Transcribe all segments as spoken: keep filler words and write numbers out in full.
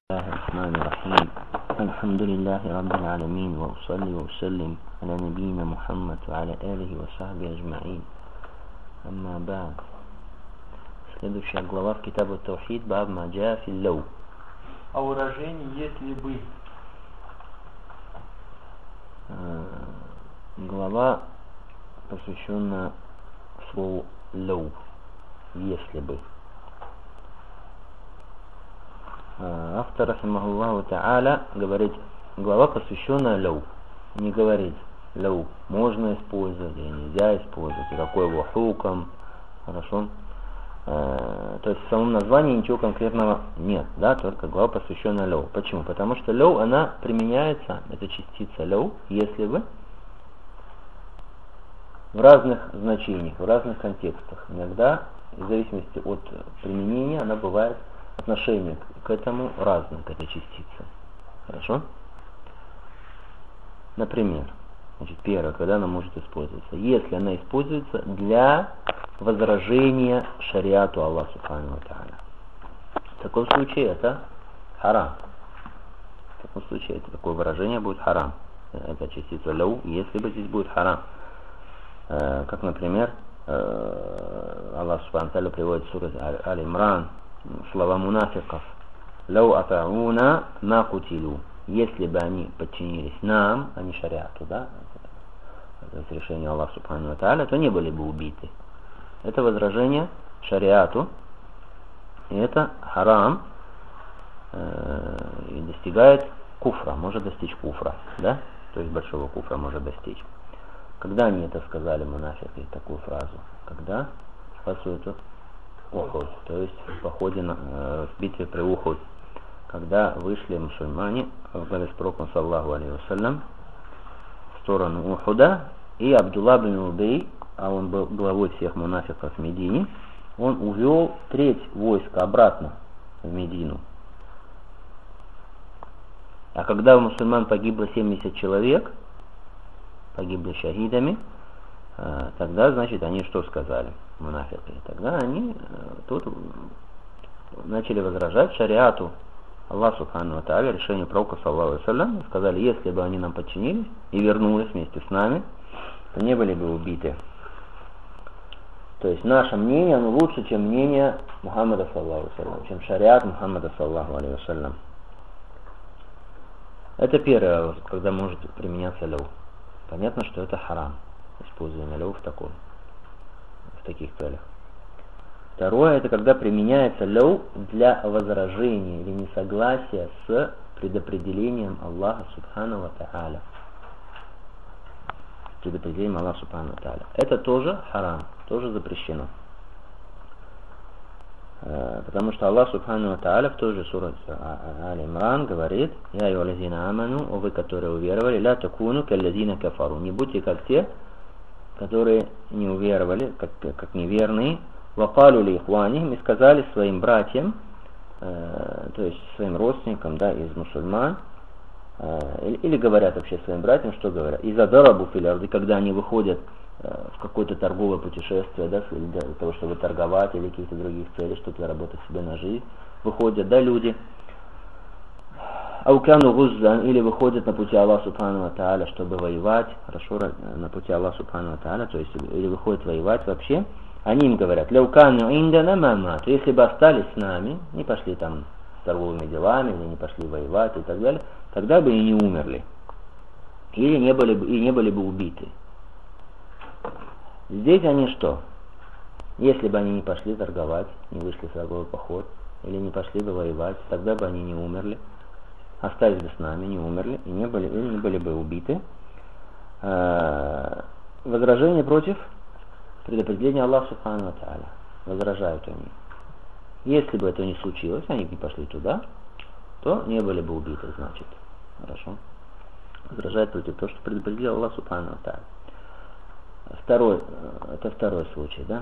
الله الرحمن الرحيم الحمد لله رب العالمين وأصلي وأسلم على نبينا محمد وعلى آله وصحبه أجمعين. أما بعد. Следующая глава в Китабу Таухид, баб ма джаа фи ллау. О выражении «если бы». Глава посвящена слову лау, если бы. Автор, рахимахуллаху та'аля, говорит, глава посвящена лау. Не говорит лау можно использовать или нельзя использовать, и какой его хукам, хорошо. То есть в самом названии ничего конкретного нет, да, только глава посвящена лау. Почему? Потому что лау, она применяется, это частица лау, если бы, в разных значениях, в разных контекстах. Иногда, в зависимости от применения, она бывает отношение к этому разное, к этой частице. Хорошо? Например, значит, первое, когда она может использоваться. Если она используется для возражения шариату Аллаха Субхану ва Тааля. В таком случае это харам. В таком случае это такое выражение будет харам. Это частица лау, если бы здесь будет харам. Э, как, например, э, Аллах Субхану ва Тааля приводит в суре Аль-Имран слова мунафиков. Лау атауна ма кутилу. Если бы они подчинились нам, а не шариату, да, это решение Аллаха Субхану ва Тааля, то не были бы убиты. Это возражение шариату, и это харам, э, и достигает куфра, может достичь куфра, да, то есть большого куфра может достичь. Когда они это сказали, мунафики, такую фразу? Когда? По сути, Ухуд, то есть в походе на, э, в битве при Ухуд, когда вышли мусульмане в главе с пророком саллаллаху алейхи вассалям в сторону Ухуда, и Абдулла бин Убей, а он был главой всех мунафиков в Медине, он увел треть войска обратно в Медину. А когда у мусульман погибло семьдесят человек, погибли шахидами, э, тогда, значит, они что сказали? Мунафики. Тогда они э, тут начали возражать шариату Аллаху Субхану ва Тааля, решению пророка саллаллаху алейхи вассалям, и сказали, если бы они нам подчинились и вернулись вместе с нами, то не были бы убиты. То есть наше мнение, оно лучше, чем мнение Мухаммада саллаллаху алейхи вассалям, чем шариат Мухаммада саллаллаху алейхи вассалям. Это первое, когда может применяться лау. Понятно, что это харам, использование лау в таком. В таких целях. Второе, это когда применяется лау для возражения или несогласия с предопределением Аллаха Субхану ва Тааля. Предопределением Аллаха Субхану ва Тааля. Это тоже харам, тоже запрещено. Потому что Аллах Субхану ва Тааля в той же суре Аль-Имран говорит: «Я айюхаллазина аману, о вы, которые уверовали, ля такуну каллазина кафару». Не будьте как те, которые не уверовали, как, как неверные, вакалу ли ихванихим, и сказали своим братьям, э, то есть своим родственникам, да, из мусульман, э, или, или говорят вообще своим братьям, что говорят? Из-за дарабу филярды, когда они выходят э, в какое-то торговое путешествие, да, для того, чтобы торговать или каких-то других целей, что-то заработать себе на жизнь, выходят, да, люди, аукану гуззан, или выходят на пути Аллаха Субхану ва Тааля, чтобы воевать, хорошо, на пути Аллаха Субхану ва Тааля, то есть, или выходят воевать вообще, они им говорят: ляукану индана мама, то если бы остались с нами, не пошли там с торговыми делами, или не пошли воевать и так далее, тогда бы и не умерли, или не были бы, и не были бы убиты. Здесь они что? Если бы они не пошли торговать, не вышли в торговый поход, или не пошли бы воевать, тогда бы они не умерли, остались бы с нами, не умерли, и не были, и не были бы убиты. Возражение против предопределения Аллаха Субхану ва Тааля. Возражают они. Если бы это не случилось, они бы не пошли туда, то не были бы убиты, значит. Хорошо. Возражают против того, что предопределил Аллах Субхану ва Тааля. Второй, это второй случай, да?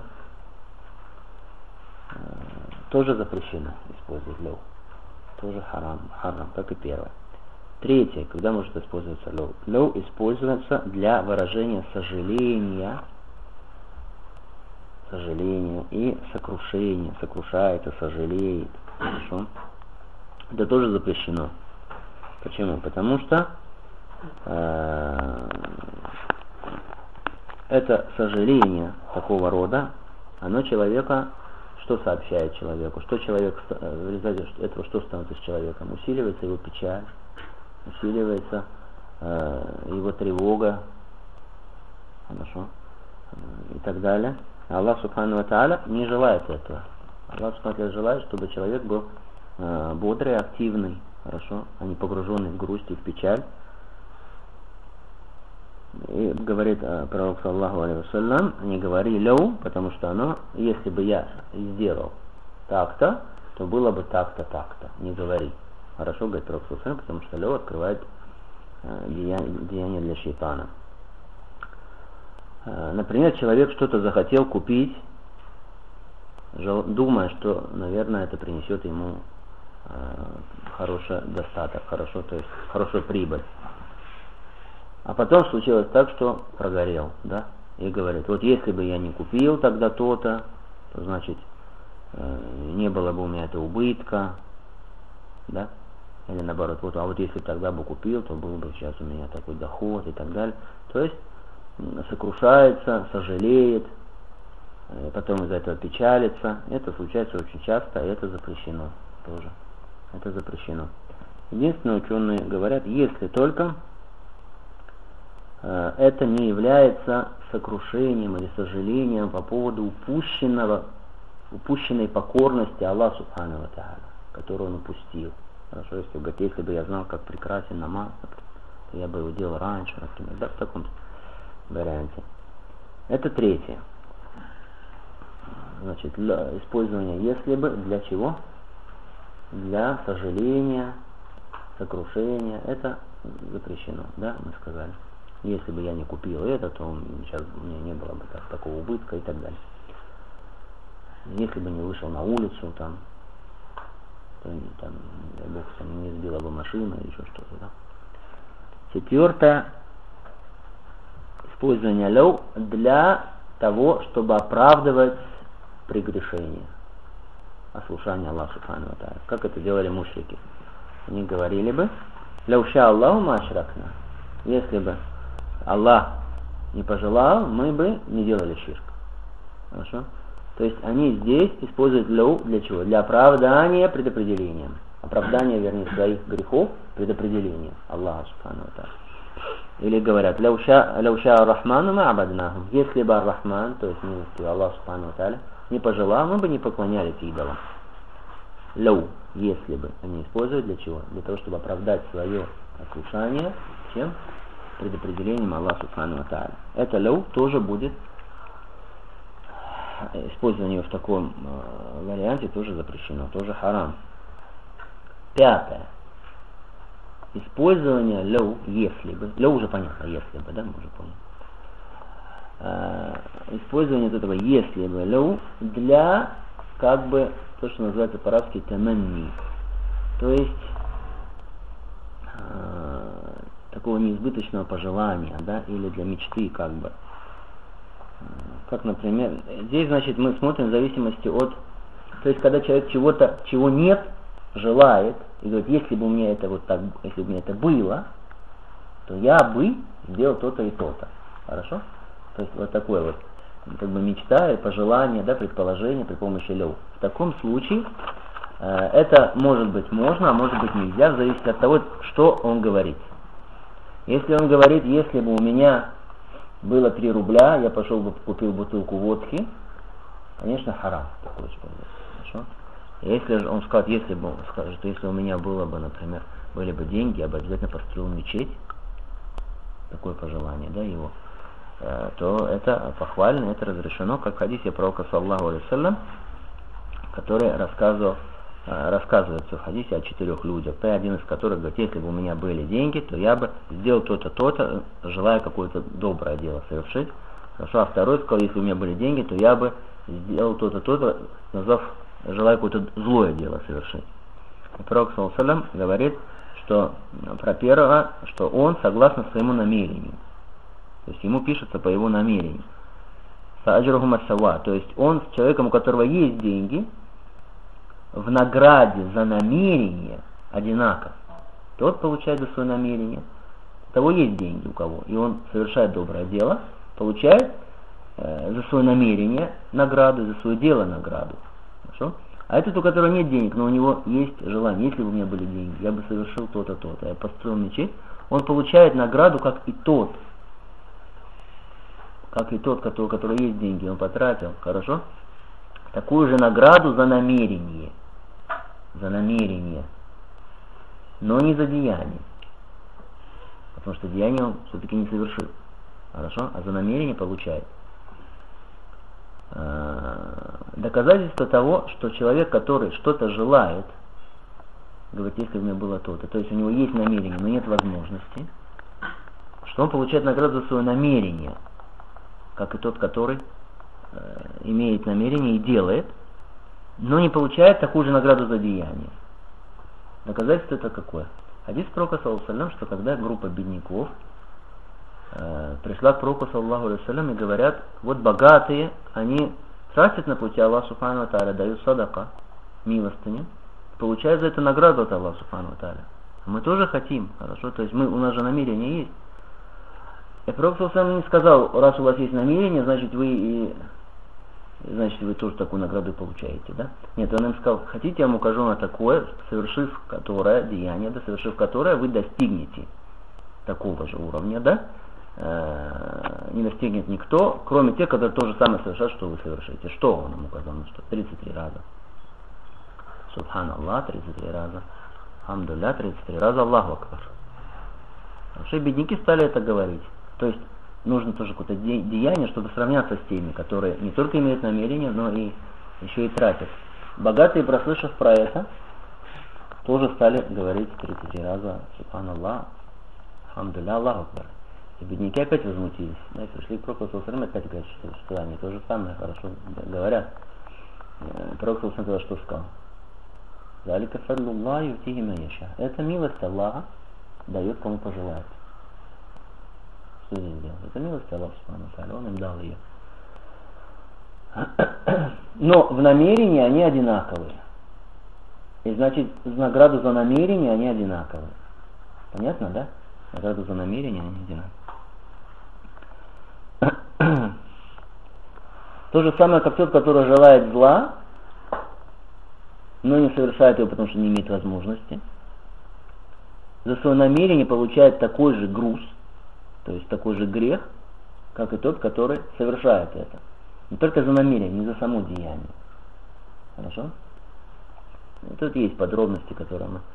Тоже запрещено использовать лау. Тоже харам, харам, как и первое. Третье, когда может использоваться лау. Лау используется для выражения сожаления, сожаления и сокрушения. Сокрушает и сожалеет. Хорошо. это тоже запрещено. Почему? Потому что э, это сожаление такого рода, оно человека, что сообщает человеку, что человек, в результате этого что становится с человеком? Усиливается его печаль, усиливается э, его тревога, хорошо, и так далее. Аллах Субхану ва Тааля не желает этого. Аллах Субхану ва Тааля желает, чтобы человек был э, бодрый, активный, хорошо, а не погруженный в грусть и в печаль. И говорит э, пророк саллаху алейхи вассалям, не говори леу, потому что оно, если бы я сделал так-то, то было бы так-то, так-то. Не говори. Хорошо, говорит пророк саллаху алейхи вассалям, потому что леу открывает э, деяние, деяние для шейтана. Э, например, человек что-то захотел купить, жел, думая, что, наверное, это принесет ему э, хороший достаток, хорошо, то есть хорошую прибыль. А потом случилось так, что прогорел, да, и говорит, вот если бы я не купил тогда то-то, то значит э, не было бы у меня этого убытка, да, или наоборот, вот, а вот если тогда бы купил, то был бы сейчас у меня такой доход и так далее. То есть сокрушается, сожалеет, э, потом из-за этого печалится. Это случается очень часто, и это запрещено тоже. Это запрещено. Единственное, ученые говорят, если только это не является сокрушением или сожалением по поводу упущенного, упущенной покорности Аллаху Субхану ва Тааля, которую он упустил. Хорошо, если, говорит, если бы я знал, как прекрасен намаз, то я бы его делал раньше, например, да, в таком варианте. Это третье. Значит, для использования если бы, для чего? Для сожаления, сокрушения, это запрещено, да, мы сказали. Если бы я не купил это, то сейчас у меня не было бы так, такого убытка и так далее. Если бы не вышел на улицу, там, то там, дай Бог, там, не сбила бы машина или еще что-то. Да? Четвертое. Использование леу для того, чтобы оправдывать прегрешение, ослушание Аллаха Субхану ва Тааля. Как это делали мушрики? Они говорили бы, леу ша Аллаху ма ашракна. Если бы Аллах не пожелал, мы бы не делали ширк. Хорошо? То есть они здесь используют леу для чего? Для оправдания предопределением. Оправдания, вернее, своих грехов предопределением Аллаха Субхану ва Тааля. Или говорят, леу ша Ар-Рахману ма абаднахум. Если бы Ар-Рахман, то есть милостивый Аллах Субхану ва Тааля, не пожелал, мы бы не поклонялись идолам. Леу, если бы, они используют для чего? Для того, чтобы оправдать свое ослушание, чем? Предопределением Аллаха Субхану ва Тааля. Это леу тоже будет, использование в таком э, варианте тоже запрещено, тоже харам. Пятое. Использование леу, если бы, леу уже понятно, если бы, да, мы уже поняли. Э, использование этого если бы леу для, как бы, то, что называется по-арабски таманни. То есть э, такого неизбыточного пожелания, да, или для мечты, как бы. Как, например, здесь, значит, мы смотрим в зависимости от, то есть, когда человек чего-то, чего нет, желает, и говорит, если бы у меня это вот так, если бы у меня это было, то я бы сделал то-то и то-то. Хорошо? То есть, вот такое вот, как бы мечта и пожелание, да, предположение при помощи леу. В таком случае, э, это может быть можно, а может быть нельзя, в зависимости от того, что он говорит. Если он говорит, если бы у меня было три рубля, я пошел бы купил бутылку водки, конечно, харам такой использовать. Хорошо? Если же он скажет, если бы он скажет, что если у меня было бы, например, были бы деньги, я бы обязательно построил мечеть, такое пожелание, да, его, э, то это похвально, это разрешено, как в хадисе пророка саллаху алейхи вассалям, который рассказывал, рассказывается в хадисе о четырех людях, один из которых говорит, если бы у меня были деньги, то я бы сделал то-то, то-то, желая какое-то доброе дело совершить. Хорошо, а второй сказал, если у меня были деньги, то я бы сделал то-то, то-то, назвав, желая какое-то злое дело совершить. И пророк саллаллаху алейхи вассалям говорит, что про первого, что он согласно своему намерению. То есть ему пишется по его намерению. Фа'аджруху масава, то есть он с человеком, у которого есть деньги, в награде за намерение одинаков. Тот получает за свое намерение, у того есть деньги у кого, и он совершает доброе дело, получает э, за свое намерение награду, за свое дело награду. Хорошо? А этот, у которого нет денег, но у него есть желание, если бы у меня были деньги, я бы совершил то-то, то-то, я построил мечеть, он получает награду, как и тот, как и тот, который, у которого есть деньги, он потратил, хорошо? Такую же награду за намерение, за намерение, но не за деяние, потому что деяние он все-таки не совершил, хорошо? А за намерение получает. Доказательство того, что человек, который что-то желает, говорит, если бы у меня было то-то, то есть у него есть намерение, но нет возможности, что он получает награду за свое намерение, как и тот, который э, имеет намерение и делает, но не получает такую же награду за деяние. Доказательство это какое? Хадис пророка, саллаллаху алейхи ва саллям, что когда группа бедняков э, пришла к пророку, саллаллаху алейхи ва саллям, и говорят, вот богатые, они тратят на пути Аллаха субхану ва тааля, дают садака, милостыню, получают за это награду от Аллаха субхану ва тааля. А мы тоже хотим, хорошо, то есть мы, у нас же намерение есть. И пророк саллаллаху алейхи ва саллям не сказал, раз у вас есть намерение, значит вы и значит вы тоже такую награду получаете, да? Нет, он им сказал, хотите, я вам укажу на такое, совершив которое, деяние, да, совершив которое вы достигнете такого же уровня, да? Э-э- не достигнет никто, кроме тех, которые то же самое совершают, что вы совершите. Что он им указал? Ну что? тридцать три раза. Субханаллах, тридцать три раза. Хамдулля, тридцать три раза. Аллаху акбар. Вообще бедняки стали это говорить. То есть нужно тоже какое-то деяние, чтобы сравняться с теми, которые не только имеют намерение, но и еще и тратят. Богатые, прослышав про это, тоже стали говорить тридцать три раза Субханаллах, Хамдулля, Аллаху акбар. И бедняки опять возмутились. Да, пришли к пророку саллаллаху алейхи ва саллям, опять говорят, что, что они то же самое хорошо говорят. Пророк саллаллаху алейхи ва саллям что сказал? Залика фадлуллах ютихи ман яша. Это милость Аллаха дает кому пожелает. Что здесь делать? Это милость Аллаха субхану ва тааля, он им дал ее. Но в намерении они одинаковые. И значит, награду за намерение они одинаковые. Понятно, да? Награду за намерение они одинаковые. То же самое, как тот, который желает зла, но не совершает его, потому что не имеет возможности. За свое намерение получает такой же груз, то есть такой же грех, как и тот, который совершает это. Не только за намерение, не за само деяние. Хорошо? И тут есть подробности, которые мы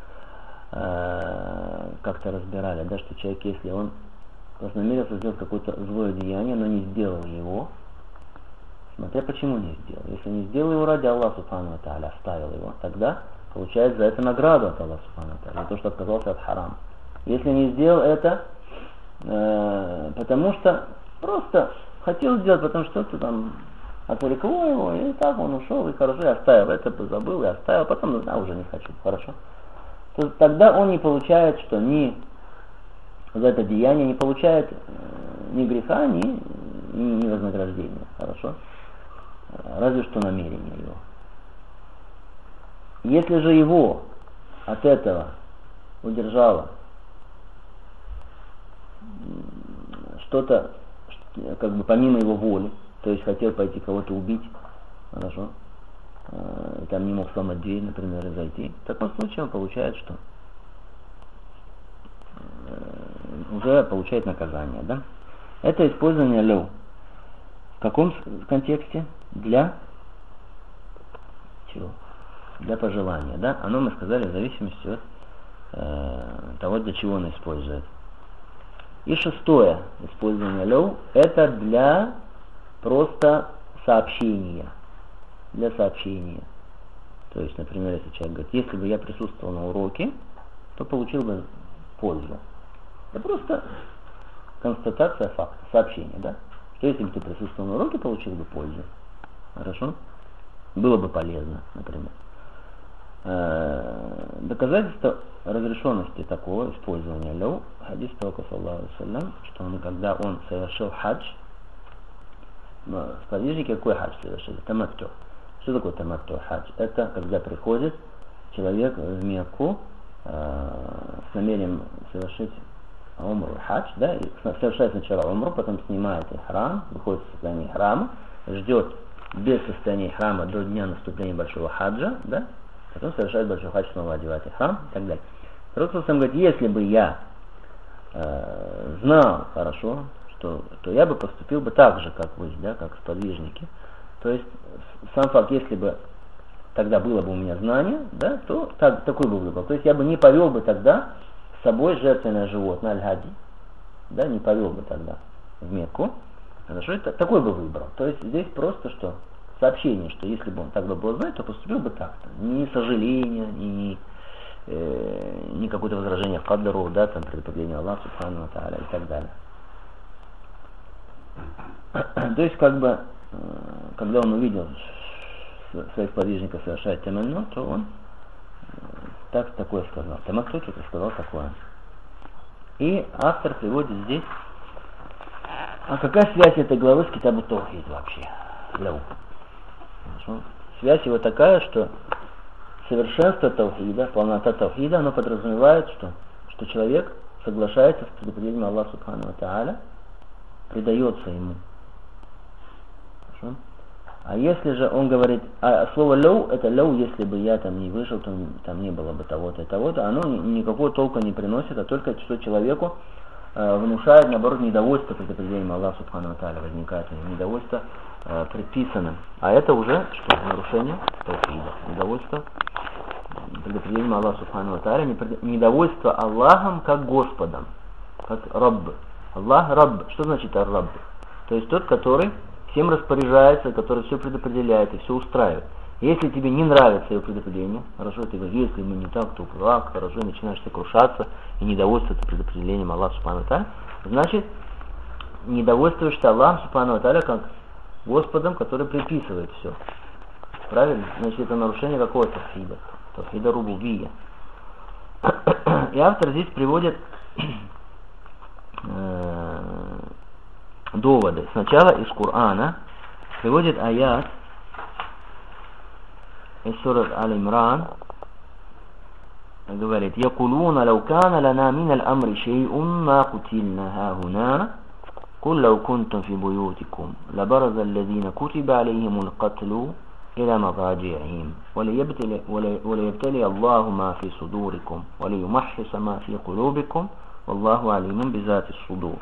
э, как-то разбирали, да, что человек, если он вознамерился сделать какое-то злое деяние, но не сделал его, смотря почему не сделал. Если не сделал его ради Аллаха субхану ва тааля, оставил его, тогда получает за это награду от Аллаха субхану ва тааля, за то, что отказался от харама. Если не сделал это, э, потому что просто хотел сделать, потому что кто-то там отвлекло его, и так он ушел, и хорошо, и оставил это, забыл, и оставил, потом, а, уже не хочу, хорошо. То тогда он не получает, что ни за это деяние, не получает э, ни греха, ни, ни, ни вознаграждения, хорошо. Разве что намерение его. Если же его от этого удержало что-то, как бы помимо его воли, то есть хотел пойти кого-то убить, хорошо, и там не мог сломать дверь, например, и зайти, в таком случае он получает что? Уже получает наказание, да? Это использование лю. В каком контексте? Для чего? Для пожелания, да? Оно, мы сказали, в зависимости от э, того, для чего оно использует. И шестое использование лю — это для просто сообщения. Для сообщения. То есть, например, если человек говорит, если бы я присутствовал на уроке, то получил бы пользу. Это просто констатация факта, сообщение, да? Что если бы ты присутствовал на уроке, получил бы пользу. Хорошо? Было бы полезно, например. Э-э- доказательство разрешенности такого использования лю, хадис пророка саллаллаху алейхи ва саллям, что он, когда он совершил хадж, сподвижники какой хадж совершили? Таматту. Что такое таматту хадж? Это когда приходит человек в Мекку э, с намерением совершить умру, хадж, да, и совершает сначала умру, потом снимает ихрам, выходит в состояние храма, ждет без состояния храма до дня наступления большого хаджа, да, потом совершает большой хадж, снова одевает ихрам и так далее. Пророк сам говорит, если бы я э, знал хорошо, что, то я бы поступил бы так же, как вы, да, как сподвижники. То есть сам факт, если бы тогда было бы у меня знание, да, то так, такой бы выбор. То есть я бы не повел бы тогда с собой жертвенное животное, аль-хади, да, не повел бы тогда в Мекку. Хорошо, это такой бы выбрал. То есть здесь просто что? Сообщение, что если бы он так бы был знать, то поступил бы так-то. Ни сожаления, ни, э, ни какое-то возражение в каддару, да, там предупреждение Аллаха, субхану ва тааля и так далее. То есть, как бы, когда он увидел своих подвижников совершать таманну, то он так такое сказал. Таматту что-то сказал такое. И автор приводит здесь, а какая связь этой главы с Китабу Таухид вообще? Ляу. Связь его такая, что совершенство Таухида, полнота Таухида, оно подразумевает, что, что человек соглашается с предупреждением Аллаха Субхану ва Тааля, предается ему. Хорошо? А если же он говорит, а слово лоу, это лоу, если бы я там не вышел, то там не было бы того-то и того-то, оно никакого толка не приносит, а только что человеку э, внушает, наоборот, недовольство предопределением Аллаха Субхану ва Тааля, возникает недовольство э, предписанным. А это уже что? Нарушение таухида. Недовольство предопределением Аллаха Субхану ва Тааля, недовольство Аллахом как Господом, как Рабб. Аллах Рабб. Что значит Ар-Рабб? То есть тот, который всем распоряжается, который все предопределяет и все устраивает. Если тебе не нравится его предопределение, хорошо, ты говоришь, если мы не так, то как, хорошо, и начинаешь сокрушаться и недовольствоваться предопределением Аллаха Субхану ва Тааля, значит, недовольствуешься Аллахом Субхану ва Тааля как Господом, который предписывает все. Правильно? Значит, это нарушение какого тавхида? Тавхида рубубия. И автор здесь приводит э, доводы. Сначала из Корана приводит аят из сурат Аль-Имран, говорит: «Якулуна лау кана лана мин аль-амри шей'ун ма кутильна хахуна, кул лау кунтум фи буютикум, лабараза аллазина кутиба алейхимул катлу иля мададжи'им, валиябтали Аллаху ма фи судурикум, валиюмаххиса ма фи кулубикум, валлаху алимун бизати судур».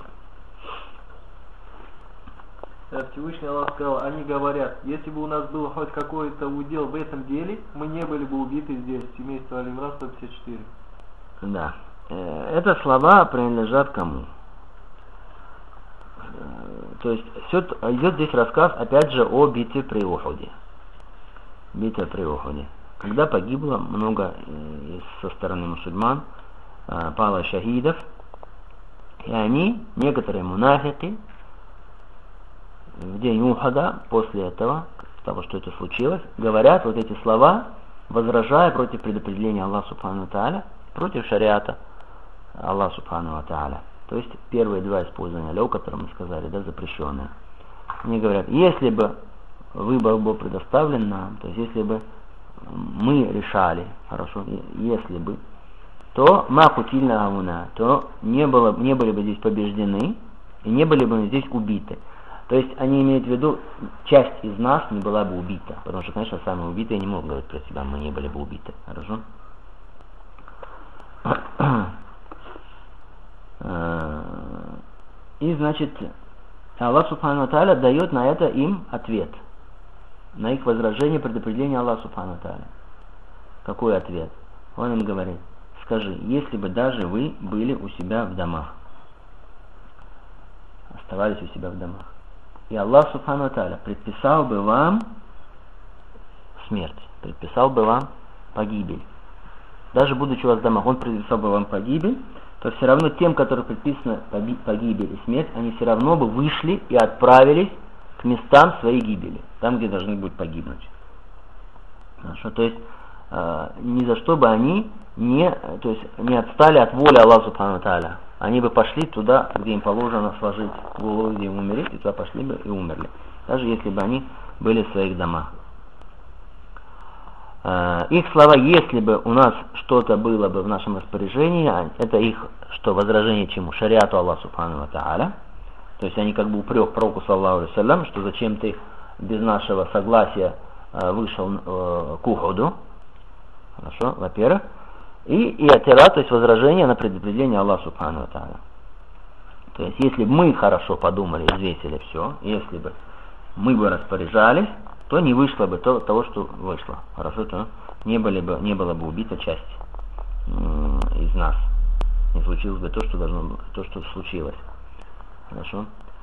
Всевышний Аллах сказал, они говорят, если бы у нас был хоть какой-то удел в этом деле, мы не были бы убиты здесь, семейство Аль-Имран сто пятьдесят четыре. Да. Это слова принадлежат кому? То есть все, идет здесь рассказ опять же о битве при Ухуде. Битва при Ухуде. Когда погибло много со стороны мусульман, пало шахидов, и они, некоторые мунафики, в день Ухуда, после этого, того, что это случилось, говорят вот эти слова, возражая против предопределения Аллаха Субхану ва Тааля, против шариата Аллаха Субхану ва Тааля. То есть первые два использования лёв, которые мы сказали, да, запрещенные. Они говорят, если бы выбор был предоставлен нам, то есть если бы мы решали, хорошо, если бы, то махутильна гауна, то не, было, не были бы здесь побеждены и не были бы здесь убиты. То есть они имеют в виду, часть из нас не была бы убита. Потому что, конечно, самые убитые не могут говорить про себя, мы не были бы убиты. Хорошо? И, значит, Аллах Субхану ва Тааля дает на это им ответ. На их возражение предопределение Аллаха Субхану ва Тааля. Какой ответ? Он им говорит, скажи, если бы даже вы были у себя в домах, оставались у себя в домах, и Аллах Субхану ва Тааля предписал бы вам смерть, предписал бы вам погибель. Даже будучи у вас в домах, он предписал бы вам погибель, то все равно тем, которым предписана погибель и смерть, они все равно бы вышли и отправились к местам своей гибели, там, где должны будут погибнуть. Хорошо? То есть э, ни за что бы они не, то есть, не отстали от воли Аллаха Субхану ва Тааля. Они бы пошли туда, где им положено сложить голову, где им умереть, и туда пошли бы и умерли. Даже если бы они были в своих домах. Их слова, если бы у нас что-то было бы в нашем распоряжении, это их, что, возражение чему? Шариату Аллаха Субхану ва Тааля. То есть они как бы упрек пророку, саллаллаху алейхи ва саллям, что зачем ты без нашего согласия вышел к Ухуду. Хорошо, во-первых. И, и атира, то есть возражение на предопределение Аллаха Субхану ва Тааля. То есть если бы мы хорошо подумали, взвесили все, если бы мы бы распоряжались, то не вышло бы то, того, что вышло. Хорошо, то не, были бы, не было бы убита часть э, из нас. Не случилось бы то, что должно было, то, что случилось. Хорошо.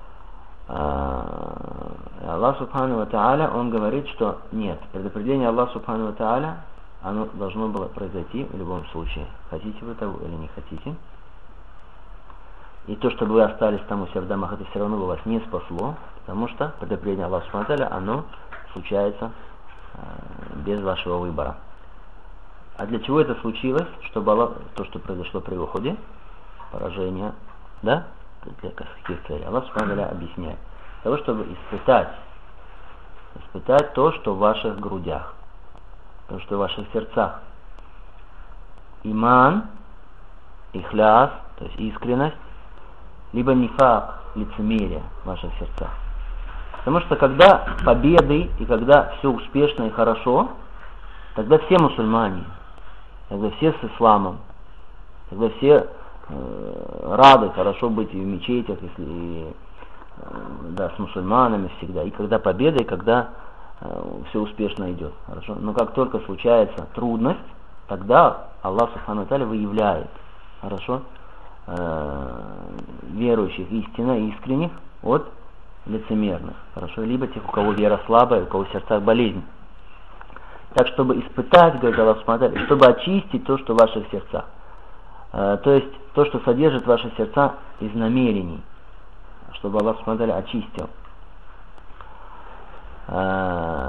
А, Аллах Субхану ва Тааля, он говорит, что нет, предопределение Аллаха Субхану ва Тааля, оно должно было произойти в любом случае. Хотите вы того или не хотите. И то, что вы остались там у себя в домах, это все равно бы вас не спасло, потому что предопределение Аллаха Субхану ва Тааля, оно случается э, без вашего выбора. А для чего это случилось? Чтобы Аллах, то, что произошло при Ухуде, поражение, да? Для каких целей? Аллах Субхану ва Тааля объясняет. Для того, чтобы испытать, испытать то, что в ваших грудях, то, что в ваших сердцах. Иман, ихляс, то есть искренность, либо нифак, лицемерие в ваших сердцах. Потому что когда победы и когда все успешно и хорошо, тогда все мусульмане, тогда все с исламом, тогда все э, рады хорошо быть и в мечетях, если и, э, да, с мусульманами всегда. И когда победа, и когда э, все успешно идет. Хорошо? Но как только случается трудность, тогда Аллах Субхану ва Тааля выявляет, хорошо, э, верующих истинно, искренних от лицемерных, хорошо, либо тех, у кого вера слабая, у кого в сердцах болезнь. Так, чтобы испытать, говорит Аллах Субхану ва Тааля, чтобы очистить то, что в ваших сердцах. Э, то есть, то, что содержит ваши сердца из намерений, чтобы Аллах Субхану ва Тааля очистил. Э,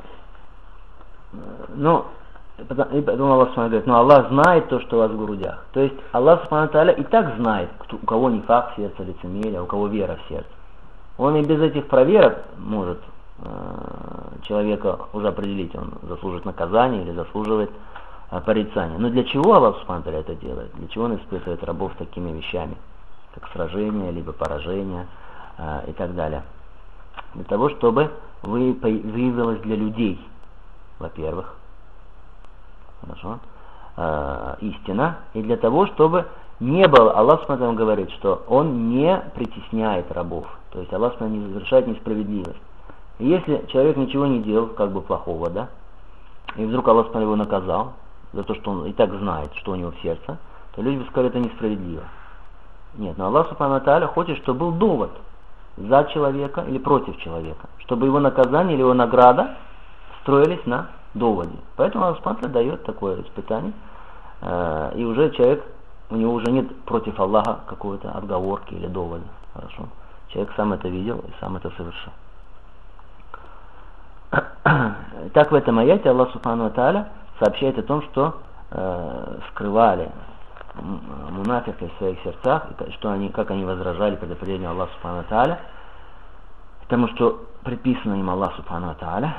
ну, и потом Аллах Субхану ва Тааля говорит, но Аллах знает то, что у вас в грудях. То есть, Аллах Субхану ва Тааля и так знает, кто, у кого нифак в сердце, лицемерие, а у кого вера в сердце. Он и без этих проверок может э, человека уже определить, он заслужит наказание или заслуживает э, порицания. Но для чего Аллах Субхану ва Тааля это делает? Для чего он испытывает рабов такими вещами, как сражение, либо поражение э, и так далее? Для того, чтобы вы, выявилось для людей, во-первых, хорошо, э, истина, и для того, чтобы не было, Аллах Субхану ва Тааля говорит, что Он не притесняет рабов. То есть Аллах Субхану ва Тааля не совершает несправедливость. И если человек ничего не делал, как бы плохого, да, и вдруг Аллах Субхану ва Тааля его наказал, за то, что он и так знает, что у него в сердце, то люди бы сказали, это несправедливо. Нет, но Аллах Субхану ва Тааля хочет, чтобы был довод за человека или против человека, чтобы его наказание или его награда строились на доводе. Поэтому Аллах Субхану ва Тааля дает такое испытание, и уже человек, у него уже нет против Аллаха какой-то отговорки или довода. Хорошо. Человек сам это видел и сам это совершил. Так в этом аяте Аллах Субхану ва Тааля сообщает о том, что э, скрывали мунафики в своих сердцах, и что они, как они возражали предопределению Аллаха Субхану ва Тааля, потому что предписано им Аллах Субхану ва Тааля.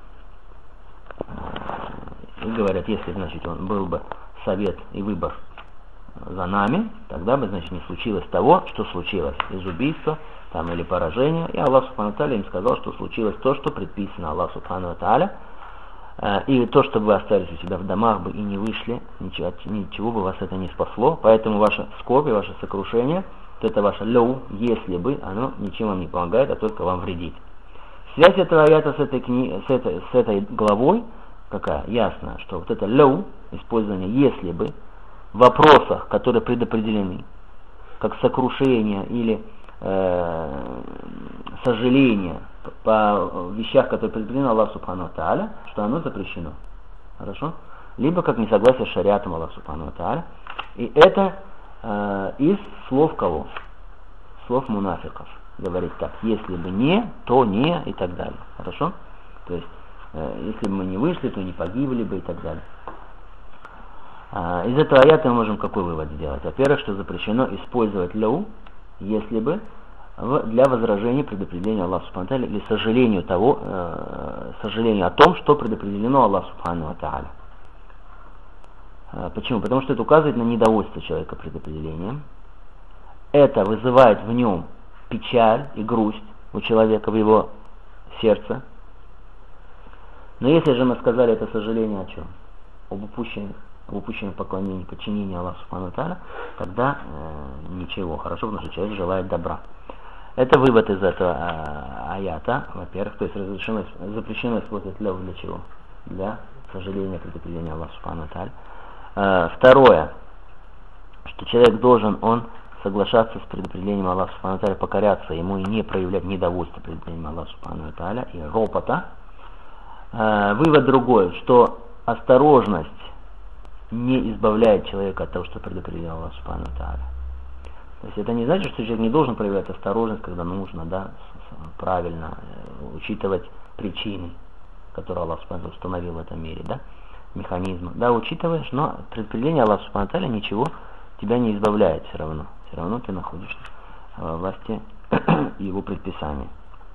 И говорят, если, значит, он был бы совет и выбор за нами, тогда бы, значит, не случилось того, что случилось из убийства там, или поражения. И Аллах Субхану ва Тааля им сказал, что случилось то, что предписано Аллаху Субхану ва Тааля. И то, что вы остались у себя в домах бы и не вышли, ничего, ничего бы вас это не спасло. Поэтому ваша скорбь, ваше сокрушение, то это ваше лоу, если бы, оно ничем вам не помогает, а только вам вредит. Связь этого аята с этой, кни... с этой, с этой главой какая? Ясно, что вот это лоу, использование если бы, в вопросах, которые предопределены, как сокрушение или э, сожаление по вещах, которые предопределены Аллаху Субхану ва Тааля, что оно запрещено. Хорошо? Либо как несогласие с шариатом Аллаха Субхану ва Тааля. И это э, из слов кого? Слов мунафиков. Говорит так, если бы не, то не и так далее. Хорошо? То есть, э, если бы мы не вышли, то не погибли бы и так далее. Из этого аята мы можем какой вывод сделать? Во-первых, что запрещено использовать лоу, если бы, для возражения предопределения Аллаха Субхану ва Тааля или сожалению того, э, сожалению о том, что предопределено Аллаху Субхану ва Тааля. Почему? Потому что это указывает на недовольство человека предопределением. Это вызывает в нем печаль и грусть у человека в его сердце. Но если же мы сказали это сожаление о чем? Об упущенных, об упущенном поклонении, подчинении Аллаху Субхану ва Тааля, тогда э, ничего, хорошо, потому что человек желает добра. Это вывод из этого э, аята, во-первых, то есть разрешено, запрещено использовать лев для чего? Для сожаления предопределения Аллаха Субхану ва Тааля. Э, второе, что человек должен, он соглашаться с предопределением Аллаха Субхану ва Тааля, покоряться ему и не проявлять недовольство предопределением Аллаха Субхану ва Тааля и ропота. Э, вывод другой, что осторожность не избавляет человека от того, что предопределил Аллах Субхану ва Тааля. То есть это не значит, что человек не должен проявлять осторожность, когда нужно, да, правильно учитывать причины, которые Аллах Субхану ва Тааля установил в этом мире, да, механизмы. Да, учитываешь, но предопределение Аллаха Субхану ва Тааля ничего тебя не избавляет все равно. Все равно ты находишься во власти его предписания.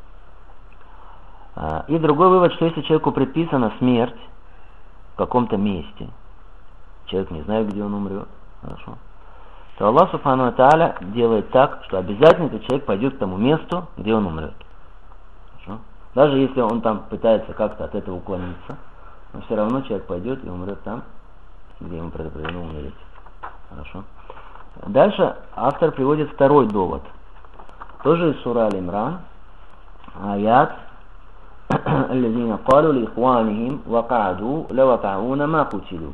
И другой вывод, что если человеку предписана смерть в каком-то месте, человек не знает, где он умрет, хорошо, то Аллах Субхану ва Тааля делает так, что обязательно этот человек пойдет к тому месту, где он умрет. Хорошо? Даже если он там пытается как-то от этого уклониться, но все равно человек пойдет и умрет там, где ему предопределено умереть. Хорошо? Дальше автор приводит второй довод. Тоже из сура Аль-Имран, аят الذين قالوا لإخوانهم وقعدوا لو أطاعونا ما قتلوا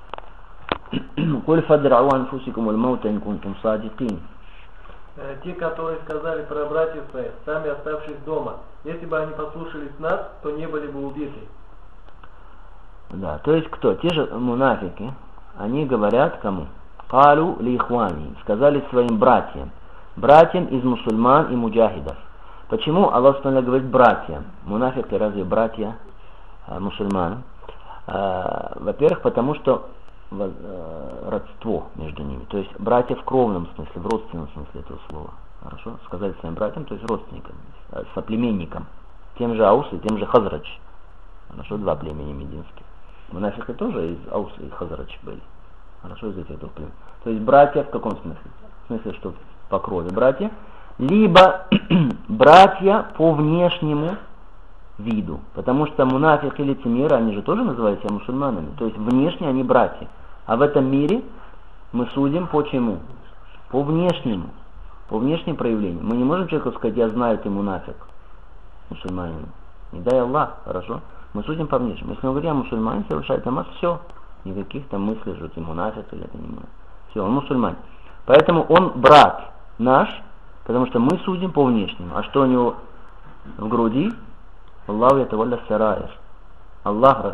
قل فادرعوا أنفسكم الموت إن كنتم صادقين. Те, которые сказали про братьев своих, сами оставшись дома, если бы они послушались нас, то не были бы убиты. Да, то есть кто? Те же мунафики, они говорят кому? Калу ли ихвани, сказали своим братьям, братьям из мусульман и муджахидов. Почему Аллах говорит братьям? Мунафики разве братья э, мусульман? Э, во-первых, потому что э, родство между ними. То есть братья в кровном смысле, в родственном смысле этого слова. Хорошо? Сказали своим братьям, то есть родственникам, э, соплеменникам. Тем же Аус и тем же Хазрач. Хорошо, два племени мединских. Мунафики тоже из Аус и Хазрач были. Хорошо, из этих двух племен. То есть братья в каком смысле? В смысле, что по крови братья. Либо братья по внешнему виду. Потому что мунафик и лицемеры, они же тоже называют себя мусульманами. То есть внешне они братья. А в этом мире мы судим по чему? По внешнему. По внешним проявлениям. Мы не можем человеку сказать, я знаю, ты мунафик, мусульманин. Не дай Аллах, хорошо? Мы судим по внешнему. Если он говорит, я мусульманин, совершает намаз, все. Никаких там мыслей, что ты мунафик или это не мунафик. Все, он мусульманин. Поэтому он брат наш, потому что мы судим по внешнему. А что у него в груди? Аллаху ятавалля сараир. Аллах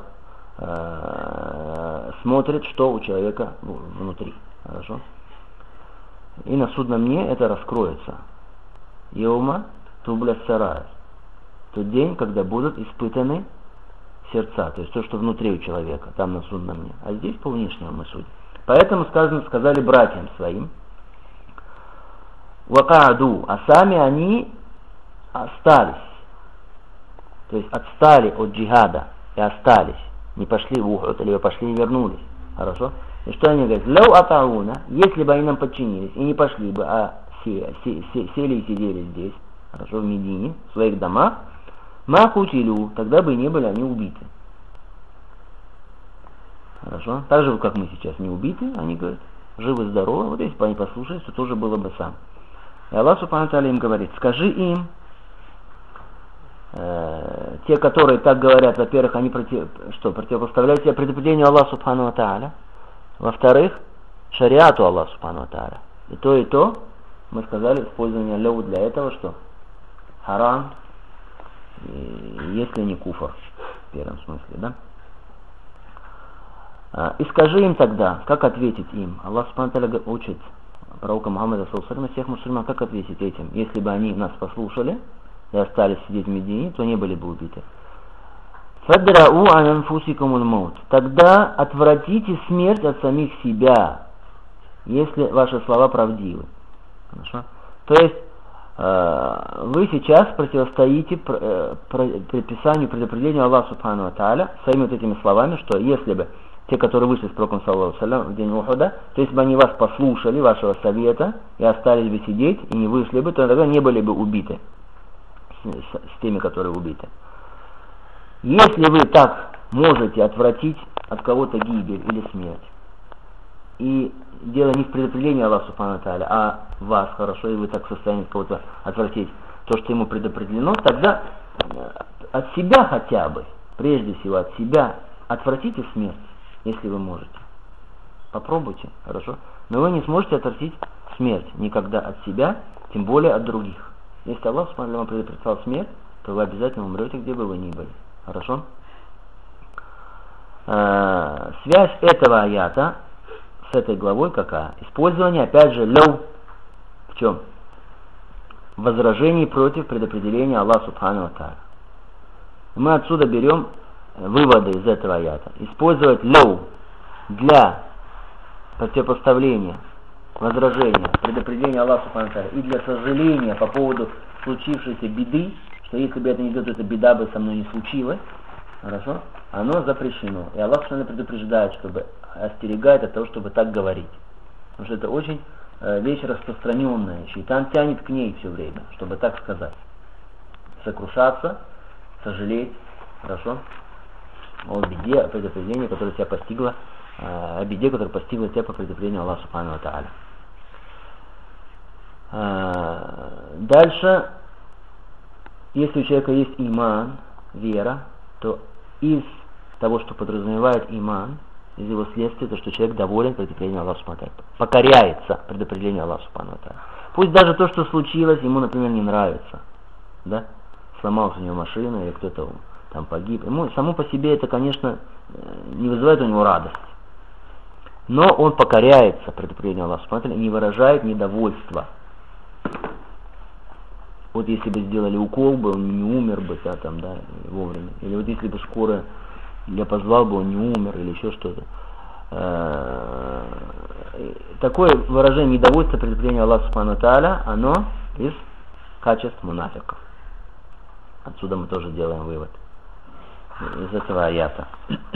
э, смотрит, что у человека внутри. Хорошо? И на судном дне это раскроется. Йома тубля сараир. Тот день, когда будут испытаны сердца, то есть то, что внутри у человека, там на судном дне. А здесь по внешнему мы судим. Поэтому сказано, сказали братьям своим, вакааду, а сами они остались, то есть отстали от джихада и остались, не пошли в Ухуд, либо пошли и вернулись. Хорошо? И что они говорят? Лау атауна, если бы они нам подчинились и не пошли бы, а сели, сели и сидели здесь, хорошо, в Медине, в своих домах, ма кутилю, тогда бы и не были они убиты. Хорошо? Так же, как мы сейчас не убиты, они говорят, живы, здоровы, вот если бы они послушались, то тоже было бы сам. И Аллах Субхану ва Тааля им говорит, скажи им, э, те, которые так говорят, во-первых, они против, что, противопоставляют себя предопределению Аллаха Субхану ва Тааля, во-вторых, шариату Аллаха Субхану ва Тааля. И то, и то, мы сказали, использование леву для этого, что харам, если не куфр, в первом смысле, да? И скажи им тогда, как ответить им. Аллах Субхану ва Тааля учит пророка Мухаммада саллаллаху алейхи ва саллям, всех мусульман, как ответить этим. Если бы они нас послушали и остались сидеть в Медине, то не были бы убиты. Фадрау ан анфусикумул маут. Тогда отвратите смерть от самих себя, если ваши слова правдивы. Хорошо? То есть вы сейчас противостоите предписанию, предопределению Аллаха Субхану ва Тааля своими вот этими словами, что если бы те, которые вышли с пророком саллаллаху алейхи ва саллям в день Ухуда, то есть бы они вас послушали, вашего совета, и остались бы сидеть, и не вышли бы, то тогда не были бы убиты с, с, с теми, которые убиты. Если вы так можете отвратить от кого-то гибель или смерть, и дело не в предопределении Аллаха Субхану ва Тааля, а вас хорошо, и вы так в состоянии кого-то отвратить то, что ему предопределено, тогда от себя хотя бы, прежде всего от себя, отвратите смерть, если вы можете. Попробуйте, хорошо? Но вы не сможете отвратить смерть никогда от себя, тем более от других. Если Аллах Субхану ва Тааля вам предопределял смерть, то вы обязательно умрете, где бы вы ни были. Хорошо? Э-э- связь этого аята с этой главой какая? Использование, опять же, лёв в чем? Возражений против предопределения Аллаха Субхану ва Тааля. Мы отсюда берем выводы из этого аята. Использовать лёв для противопоставления, возражения, предопределения Аллаха Субхану ва Тааля и для сожаления по поводу случившейся беды, что если бы это не было, то эта беда бы со мной не случилась, хорошо? Оно запрещено. И Аллах Субхану ва Тааля предупреждает, чтобы остерегает от того, чтобы так говорить. Потому что это очень э, вещь распространенная. Шейтан тянет к ней все время, чтобы так сказать. Сокрушаться, сожалеть, хорошо? О беде, о предопределении, которое тебя постигло, э, о беде, которая постигла тебя по предопределению Аллаха Субхану ва Тааля. Э, дальше, если у человека есть иман, вера, то из того, что подразумевает иман, из его следствия, то, что человек доволен предопределением Аллаха Субхану ва Тааля, покоряется предопределению Аллаха Субхану ва Тааля. Пусть даже то, что случилось, ему, например, не нравится, да, сломалась у него машина или кто-то там погиб, ему само по себе это, конечно, не вызывает у него радость, но он покоряется предопределению Аллаха Субхану ва Тааля и не выражает недовольства. Вот если бы сделали укол, бы он не умер бы, да, там, да, вовремя, или вот если бы скорая я позвал бы, он не умер, или еще что-то. Такое выражение недовольства предопределения Аллаха Субхану ва Тааля, оно из качеств мунафиков. Отсюда мы тоже делаем вывод. Из этого аята.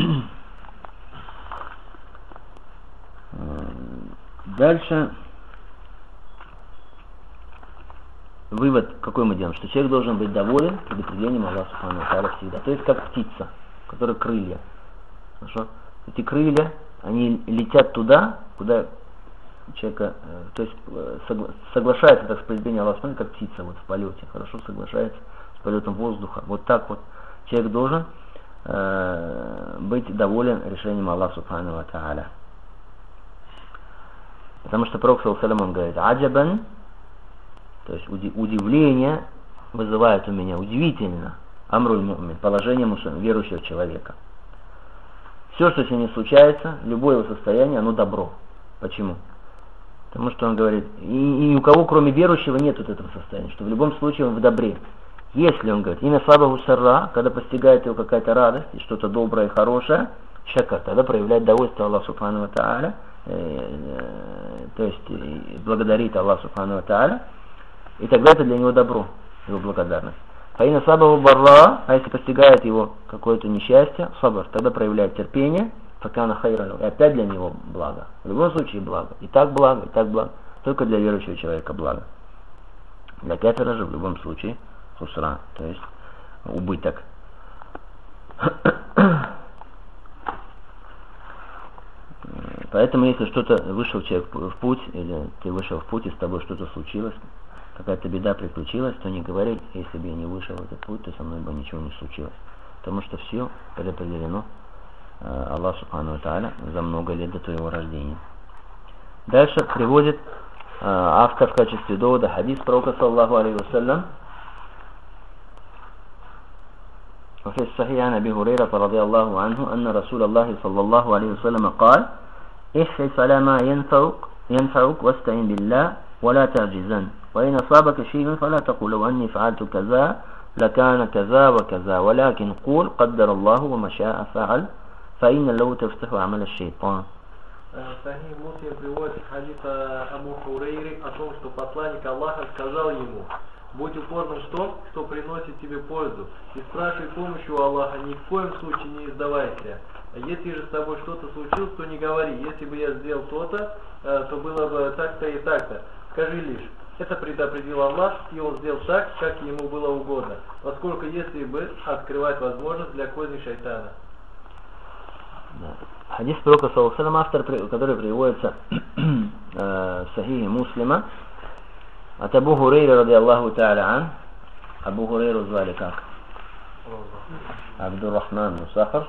Дальше. Вывод какой мы делаем? Что человек должен быть доволен предопределением Аллаха Субхану ва Тааля всегда. То есть как птица, у которой крылья. Хорошо? Эти крылья, они летят туда, куда человека, э, то есть э, согла- соглашается так с предопределением Аллаха Субхану ва Тааля, как птица вот в полете. Хорошо соглашается с полетом воздуха. Вот так вот человек должен э, быть доволен решением Аллаха Субхану ва Тааля. Потому что Пророк саллаллаху алейхи ва саллям говорит: «Аджабан», то есть удивление вызывает у меня, удивительно, амруль му'мин, положение мусульмана, верующего человека. Все, что с ним не случается, любое его состояние, оно добро. Почему? Потому что он говорит, и, и ни у кого, кроме верующего, нет вот этого состояния, что в любом случае он в добре. Если он говорит, имя слабого сарра, когда постигает его какая-то радость, и что-то доброе и хорошее, шакар, тогда проявляет довольство Аллаху Субхану ва Тааля, э, э, то есть э, благодарит Аллаху Субхану ва Тааля, и тогда это для него добро, его благодарность. Фаина слабого барра, а если постигает его какое-то несчастье, сабр, тогда проявляет терпение, факана хайран, и опять для него благо. В любом случае благо. И так благо, и так благо. Только для верующего человека благо. Для кафира же в любом случае хусра, то есть убыток. Поэтому если что-то вышел человек в путь, или ты вышел в путь, и с тобой что-то случилось, какая-то беда приключилась, то не говори, если бы я не вышел в этот путь, то со мной бы ничего не случилось. Потому что все предопределено э, Аллаху Субхану ва Тааля за много лет до твоего рождения. Дальше приводит э, автор в качестве довода хадис пророка саллаллаху алейхи ва саллям. وفي الصحيح عن أبي هريرة رضي الله عنه أن رسول الله صلى الله عليه وسلم قال: احرص على ما ينفعك ينفعك واستعن بالله ولا تعجزن وإن أصابك شيء فلا تقول لو أني فعلت كذا لكان كذا وكذا ولكن قول قدر الله وما شاء فعل فإن لو تفتح عمل الشيطان. Сахих Муслим приводит хадис Абу Хурейры о том, что посланник Аллаха сказал ему: Будь упорным в том, что приносит тебе пользу. И спрашивай помощи у Аллаха, ни в коем случае не издавайся. Если же с тобой что-то случилось, то не говори. Если бы я сделал то-то, то было бы так-то и так-то. Скажи лишь, это предопределил Аллах, и он сделал так, как ему было угодно. Поскольку если бы открывать возможность для козни шайтана. Хадис пророка, саллаллаху алейхи ва саллям, автор, который приводится в Сахихе Муслима, от Абу Хурейра, ради Аллаху та'аля ан. Абу Хурейру звали как? Абдуррахман Мусахар,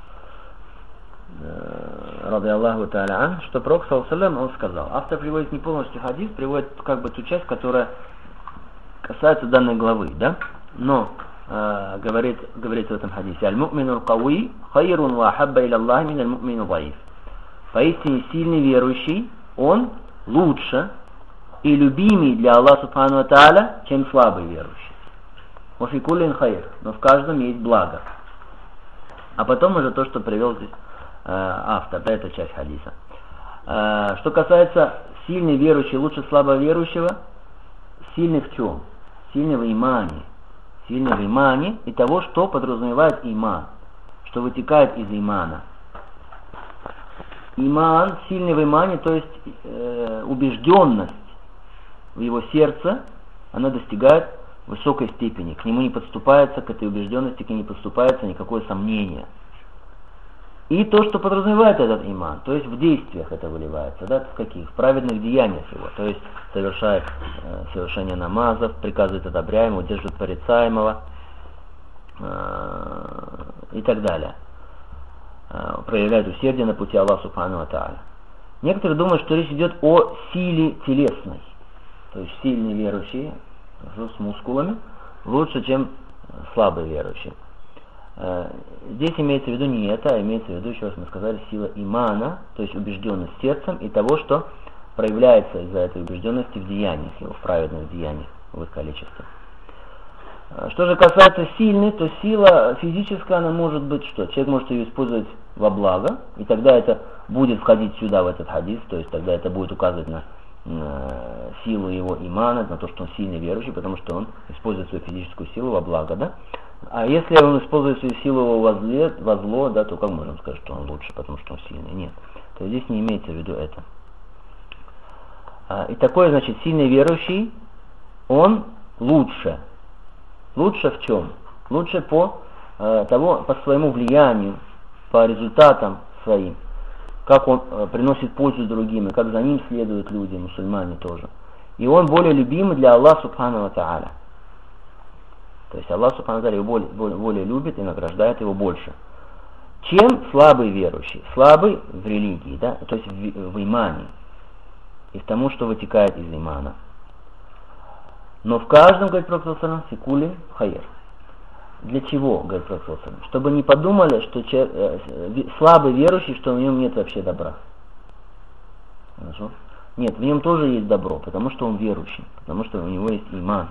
ради Аллаху та'аля ан, что пророк, саллаллаху алейхи ва саллям, он сказал. Автор приводит не полностью хадис, приводит как бы ту часть, которая касается данной главы, да? Но Uh, говорит, говорит в этом хадисе: «Аль-му'мину аль-кауи хайрун ва ахабба иля Аллахи мин аль-му'мину даиф». Поистине сильный верующий, он лучше и любимый для Аллаха субхану ва тааля, чем слабый верующий. «Ва фи куллин хайр», но в каждом есть благо. А потом уже то, что привел здесь uh, автор, да, эта часть хадиса. Uh, что касается сильный верующий лучше слабого верующего, сильный в чем? Сильный в имане. Сильный в имане и того, что подразумевает иман, что вытекает из имана. Иман, сильный в имане, то есть э, убежденность в его сердце, она достигает высокой степени. К нему не подступается, к этой убежденности, к ней не подступается никакое сомнение. И то, что подразумевает этот иман, то есть в действиях это выливается, да, в каких? В праведных деяниях его, то есть совершает э, совершение намазов, приказывает одобряемого, держит порицаемого э, и так далее. Э, проявляет усердие на пути Аллаха субхану ва тааля. Некоторые думают, что речь идет о силе телесной, то есть сильные верующие с мускулами лучше, чем слабые верующие. Здесь имеется в виду не это, а имеется в виду, еще раз мы сказали, сила имана, то есть убежденность сердцем и того, что проявляется из-за этой убежденности в деяниях, его, в праведных деяниях, в их количестве. Что же касается сильной, то сила физическая, она может быть что? Человек может ее использовать во благо, и тогда это будет входить сюда, в этот хадис, то есть тогда это будет указывать на, на силу его имана, на то, что он сильный верующий, потому что он использует свою физическую силу во благо, да? А если он использует свою силу во зло, во зло, да, то как можем сказать, что он лучше, потому что он сильный? Нет. То есть здесь не имеется в виду это. А, и такой, значит, сильный верующий, он лучше. Лучше в чем? Лучше по, э, того, по своему влиянию, по результатам своим, как он э, приносит пользу другим, и как за ним следуют люди, мусульмане тоже. И он более любимый для Аллаха субхану ва тааля. То есть Аллах субхану ва тааля его более, более, более любит и награждает его больше, чем слабый верующий. Слабый в религии, да, то есть в, в имане, и в тому, что вытекает из имана. Но в каждом, говорит пророк саллаллаху алейхи ва саллям, фикулин хайр. Для чего, говорит пророк саллаллаху алейхи ва саллям? Чтобы не подумали, что че, э, слабый верующий, что в нем нет вообще добра. Хорошо? Нет, в нем тоже есть добро, потому что он верующий, потому что у него есть иман.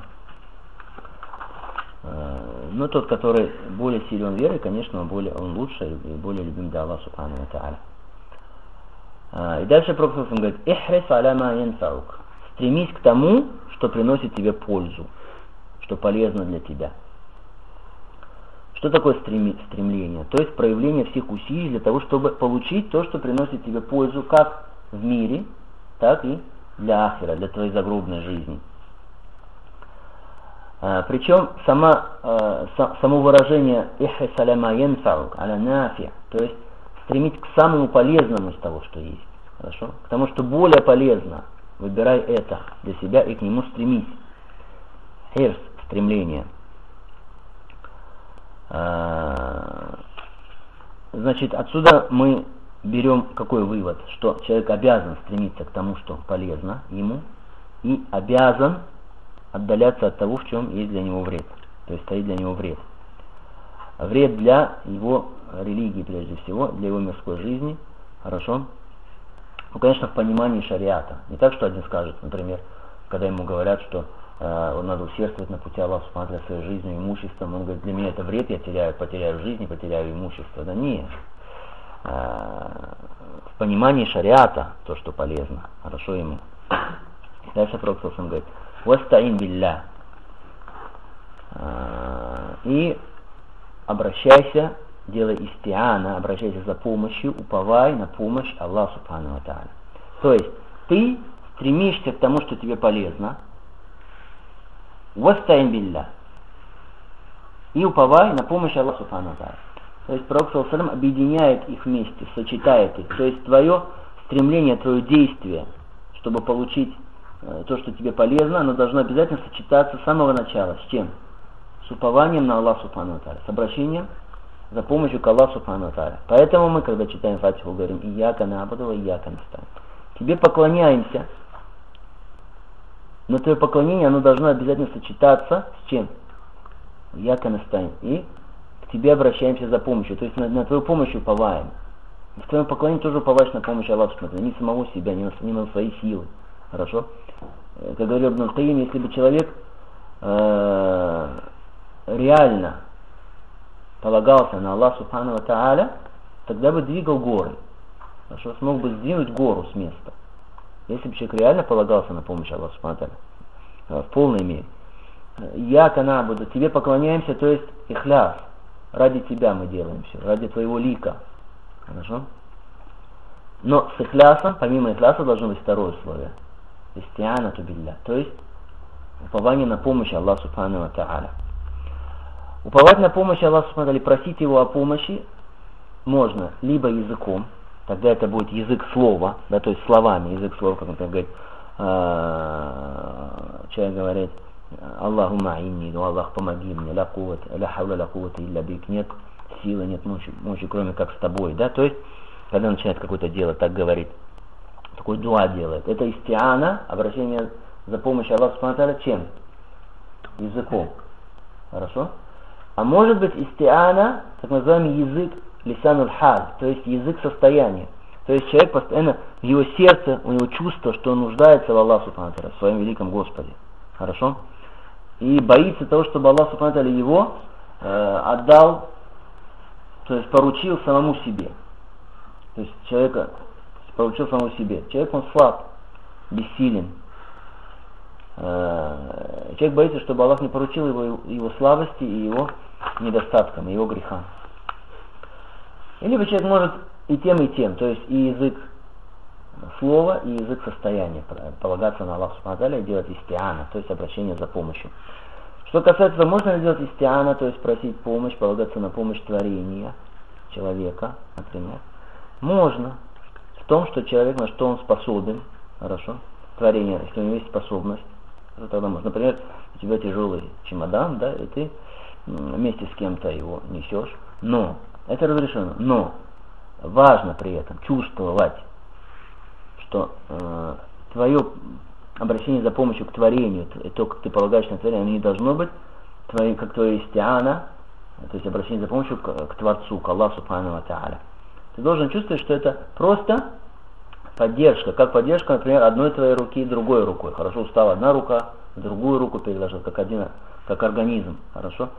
Но тот, который более силен верой, конечно, он, более, он лучше и более любим для Аллаха субхану ва тааля. И дальше пророк говорит: «Ихрис аля ма янфаук». Стремись к тому, что приносит тебе пользу, что полезно для тебя. Что такое стремление? То есть проявление всех усилий для того, чтобы получить то, что приносит тебе пользу как в мире, так и для ахира, для твоей загробной жизни. А, причем сама, а, са, само выражение «ихрис аля ма янфаук», аля нафи, то есть стремить к самому полезному из того, что есть. Хорошо? К тому, что более полезно. Выбирай это для себя и к нему стремись. Хирс, стремление. А, значит, отсюда мы берем какой вывод? Что человек обязан стремиться к тому, что полезно ему, и обязан отдаляться от того, в чем есть для него вред. То есть стоит для него вред. Вред для его религии, прежде всего, для его мирской жизни. Хорошо? Ну, конечно, в понимании шариата. Не так, что один скажет, например, когда ему говорят, что э, надо усердствовать на пути Аллаха смотря своей жизнью и имуществом, он говорит: для меня это вред, я теряю, потеряю жизнь и потеряю имущество. Да нет. Э, в понимании шариата то, что полезно, хорошо ему. Дальше пророк говорит: «Вастаин билля». И обращайся, делай истиана, обращайся за помощью, уповай на помощь Аллаха Субхану ва Тааля. То есть ты стремишься к тому, что тебе полезно, вастаин билля, и уповай на помощь Аллаха Субхану ва Тааля. То есть Пророк саллаллаху алейхи ва саллям объединяет их вместе, сочетает их. То есть твое стремление, твое действие, чтобы получить э, то, что тебе полезно, оно должно обязательно сочетаться с самого начала. С чем? С упованием на Аллаха Субхану ва Тааля, с обращением за помощью к Аллаху Субхану ва Тааля. Поэтому мы, когда читаем Фатиху, говорим «Ияка на'буду ва ияка настаин». Тебе поклоняемся, но твое поклонение, оно должно обязательно сочетаться с чем? «Ияка настаин». И к тебе обращаемся за помощью, то есть на, на твою помощь уповаем. В твоем поклонении тоже уповаешь на помощь Аллаха Субхану ва Тааля, не самого себя, не на, не на свои силы. Хорошо? Как говорил Ибн аль-Кайим, если бы человек э, реально полагался на Аллаха Субхану ва Тааля, тогда бы двигал горы. Хорошо, смог бы сдвинуть гору с места. Если бы человек реально полагался на помощь Аллаха Субхану ва Тааля, в полной мере. Ияка на'буду, тебе поклоняемся, то есть ихляс. Ради тебя мы делаем все, ради твоего лика. Хорошо? Но с ихлясом, помимо ихляса, должно быть второе условие. Истианату билля, то есть упование на помощь Аллаха Субхану ва Тааля. Уповать на помощь Аллаха Субхану ва Тааля, просить его о помощи можно либо языком, тогда это будет язык слова, да, то есть словами, язык слова, как например говорит, человек говорит Аллахумма а'инни, ну Аллах помоги мне, ля кувват, ля хауля ля куввата илля бик, нет силы, нет мощи, мощи, кроме как с тобой, да, то есть, когда начинает какое-то дело, так говорит, такой дуа делает, это истиана, обращение за помощью Аллаха Субхану ва Тааля, чем? Языком, хорошо? А может быть истиана, так называемый язык лисануль халь, то есть язык состояния. То есть человек постоянно, в его сердце, у него чувство, что он нуждается в Аллахе Субхану ва Тааля, в своем великом Господе. Хорошо? И боится того, чтобы Аллах Субхану ва Тааля его э, отдал, то есть поручил самому себе. То есть человека поручил самому себе. Человек, он слаб, бессилен. Э, человек боится, чтобы Аллах не поручил его, его слабости и его недостаткам, и его грехам. Или человек может и тем, и тем, то есть и язык слова, и язык состояния, полагаться на Аллаха Субхану ва Тааля и делать истиана, то есть обращение за помощью. Что касается, можно ли делать истиана, то есть просить помощь, полагаться на помощь творения человека, например. Можно. В том, что человек, на что он способен, хорошо, творение, если у него есть способность, то тогда можно. Например, у тебя тяжелый чемодан, да, и ты вместе с кем-то его несешь, но это разрешено, но важно при этом чувствовать, что э, твое обращение за помощью к творению, то, как ты полагаешь на творение, оно не должно быть твои, как твое истиана, то есть обращение за помощью к, к Творцу, к Аллаху Субхану ва Тааля. Ты должен чувствовать, что это просто поддержка, как поддержка, например, одной твоей руки другой рукой. Хорошо, устала одна рука, другую руку переложил, как один, как организм, хорошо,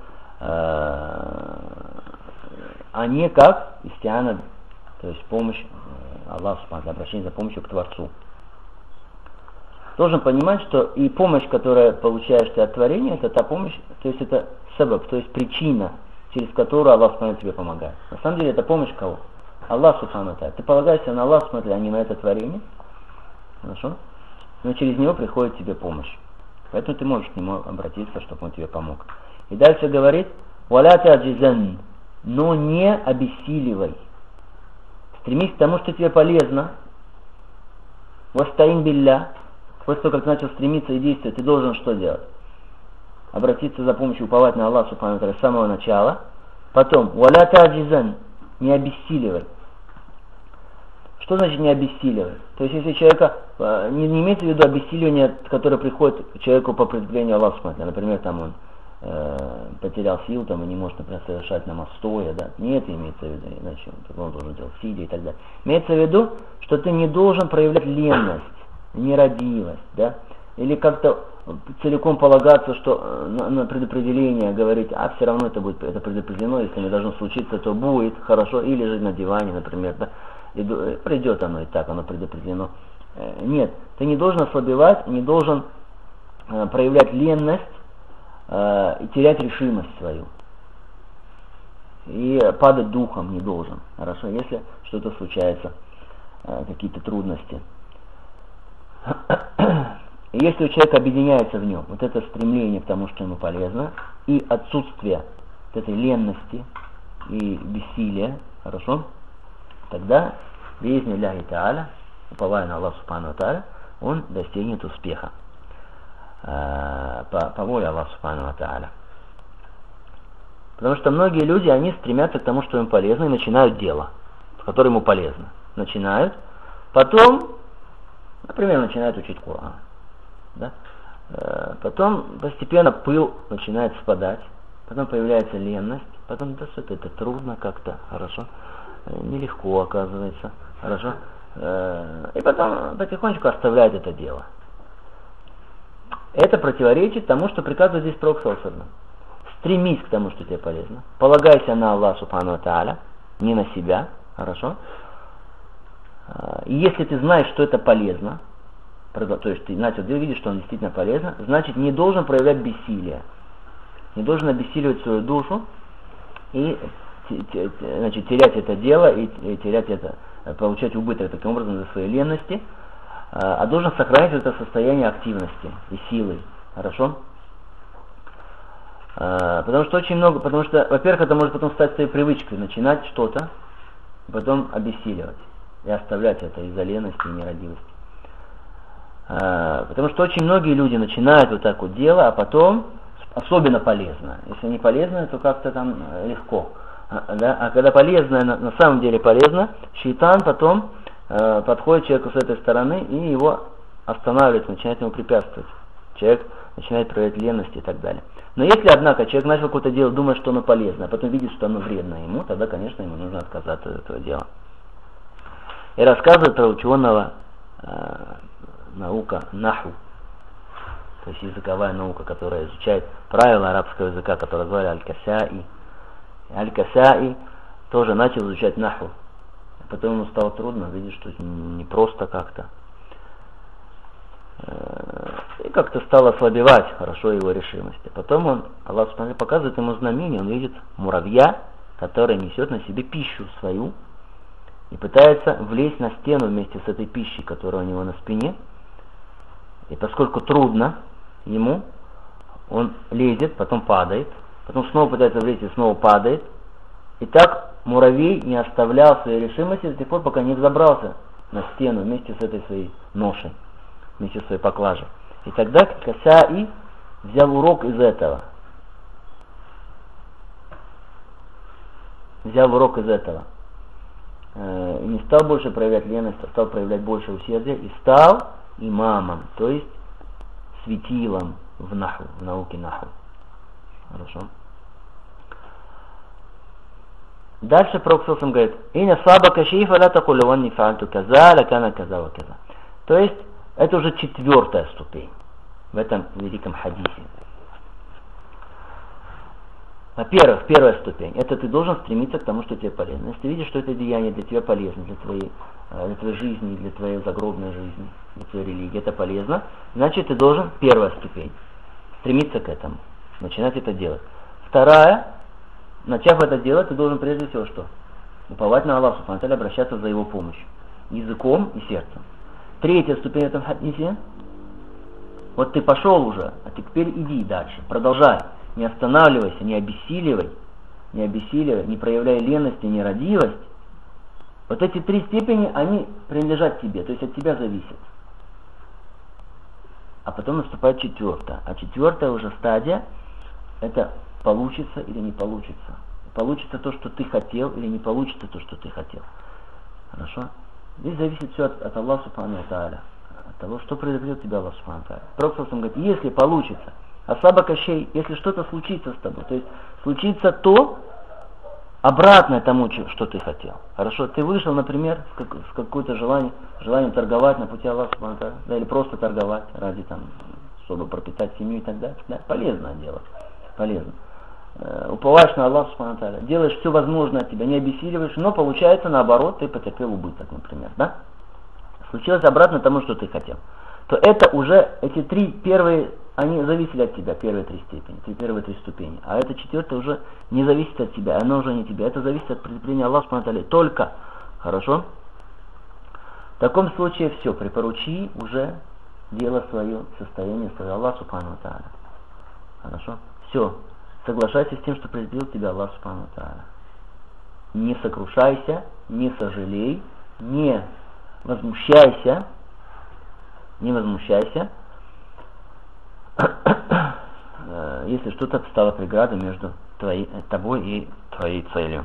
а не как истиана, то есть помощь Аллаху Субхану ва Тааля, обращение за помощью к Творцу. Должен понимать, что и помощь, которую получаешь ты от творения, это та помощь, то есть это сабаб, то есть причина, через которую Аллах Субхану ва Тааля тебе помогает. На самом деле это помощь кого? Аллах Субхану ва Тааля. Ты полагаешься на Аллах Субхану ва Тааля, а не на это творение. Хорошо? Но через него приходит тебе помощь. Поэтому ты можешь к нему обратиться, чтобы он тебе помог. И дальше говорит, «Валя та'джизан», но не обессиливай. Стремись к тому, что тебе полезно. «Вастаин билля». После того, как ты начал стремиться и действовать, ты должен что делать? Обратиться за помощью, уповать на Аллаха Субхану ва Тааля с самого начала. Потом, «Валя та'джизан», не обессиливай. Что значит не обессиливай? То есть, если человека, не, не имеется в виду обессиливание, которое приходит к человеку по предъявлению Аллаха Субхану ва Тааля. Например, там он э, потерял силу там, и не может, например, совершать намаз стоя. Да? Не это имеется в виду, иначе он должен делать сидя и так далее. Имеется в виду, что ты не должен проявлять ленность, нерадивость, да? Или как-то целиком полагаться, что на, на предопределение говорить, а все равно это будет это предопределено, если не должно случиться, то будет, хорошо, или лежать на диване, например, да? И придет оно и так, оно предопределено. Нет, ты не должен ослабевать, не должен проявлять ленность, э, терять решимость свою. И падать духом не должен. Хорошо, если что-то случается, э, какие-то трудности. И если у человека объединяется в нем вот это стремление к тому, что ему полезно, и отсутствие вот этой ленности и бессилия, хорошо, тогда биизни Аллахи Тааля, уповая на Аллаха Субхану ва Тааля, он достигнет успеха э, по, по воле Аллаха Субхану ва Тааля. Потому что многие люди, они стремятся к тому, что им полезно, и начинают дело, которое ему полезно. Начинают, потом, например, начинают учить Коран. Да? Э, потом постепенно пыл начинает спадать, потом появляется ленность, потом да что-то это трудно как-то, хорошо, э, нелегко оказывается, хорошо. И потом потихонечку оставляет это дело. Это противоречит тому, что приказывает здесь Пророк саллаллаху алейхи ва саллям. Стремись к тому, что тебе полезно. Полагайся на Аллаха Субхану ва Тааля, не на себя. Хорошо? И если ты знаешь, что это полезно, то есть ты начал делать, видишь, что он действительно полезно, значит не должен проявлять бессилие. Не должен обессиливать свою душу и значит, терять это дело и терять это, получать убыток таким образом за своей ленности, а должен сохранять это состояние активности и силы. Хорошо? Потому что очень много, потому что, во-первых, это может потом стать своей привычкой, начинать что-то, потом обессиливать и оставлять это из-за лености и нерадивости. Потому что очень многие люди начинают вот так вот дело, а потом особенно полезно. Если не полезно, то как-то там легко. Да? А когда полезное, на, на самом деле полезно, шейтан потом э, подходит к человеку с этой стороны и его останавливает, начинает ему препятствовать. Человек начинает проявлять ленность и так далее. Но если, однако, человек начал какое-то дело, думая, что оно полезно, а потом видит, что оно вредно ему, тогда, конечно, ему нужно отказаться от этого дела. И рассказывает про ученого э, наука наху, то есть языковая наука, которая изучает правила арабского языка, которую звали Аль-Касаи. Аль-Касаи тоже начал изучать наху. Потом ему стало трудно, видишь, что не просто как-то. И как-то стал ослабевать хорошо его решимость. Потом он, Аллах Субхану показывает ему знамение, он видит муравья, который несет на себе пищу свою и пытается влезть на стену вместе с этой пищей, которая у него на спине. И поскольку трудно ему, он лезет, потом падает, потом снова пытается влезть и снова падает. И так муравей не оставлял своей решимости до тех пор, пока не взобрался на стену вместе с этой своей ношей, вместе с своей поклажей. И тогда Касаи взял урок из этого. Взял урок из этого. И не стал больше проявлять леность, а стал проявлять больше усердия и стал имамом, то есть светилом в наху, в науке наху. Хорошо. Дальше Пророк саллаллаху алейхи ва саллям говорит: «Иня сабака шейфа ла такулу ванни фаальту каза, лакана каза ва каза». То есть это уже четвертая ступень в этом великом хадисе. Во-первых, первая ступень, это ты должен стремиться к тому, что тебе полезно. Если ты видишь, что это деяние для тебя полезно, для твоей, для твоей жизни, для твоей загробной жизни, для твоей религии, это полезно, значит ты должен, первая ступень, стремиться к этому, начинать это делать. Вторая, начав это делать, ты должен прежде всего что? Уповать на Аллаха Субхану ва Тааля, обращаться за его помощью, языком и сердцем. Третья ступень в этом хадисе, вот ты пошел уже, а теперь иди дальше, продолжай. Не останавливайся, не обессиливай, не обессиливай, не проявляй ленность и нерадивость. Вот эти три степени, они принадлежат тебе, то есть от тебя зависят. А потом наступает четвертая. А четвертая уже стадия, это получится или не получится. Получится то, что ты хотел, или не получится то, что ты хотел. Хорошо? Здесь зависит все от, от Аллаха Субхану ва Тааля, от того, что произойдет тебя Аллах Субхану ва Тааля. Пророк саллаллаху алейхи ва саллям говорит, если получится, асаба шей, если что-то случится с тобой, то есть случится то, обратное тому, что ты хотел. Хорошо, ты вышел, например, с, как, с какое-то желание, желанием торговать на пути Аллаха Субхану ва Тааля, да, или просто торговать ради там, чтобы пропитать семью и так далее. Да, полезное дело, полезно. Э, уповаешь на Аллаха Субхану ва Тааля, делаешь все возможное от тебя, не обессиливаешь, но получается наоборот, ты потерпел убыток, например, да? Случилось обратно тому, что ты хотел. То это уже эти три первые они зависели от тебя, первые три степени, первые три ступени. А это четвертое уже не зависит от тебя, оно уже не тебя. Это зависит от предупреждения Аллаха субхану ва тааля только. Хорошо? В таком случае все, припоручи уже дело свое, состояние свое Аллаху субхану ва тааля. Хорошо? Все. Соглашайся с тем, что предупредил тебя Аллах субхану ва тааля. Не сокрушайся, не сожалей, не возмущайся, не возмущайся, если что-то стало преградой между твоей, тобой и твоей целью.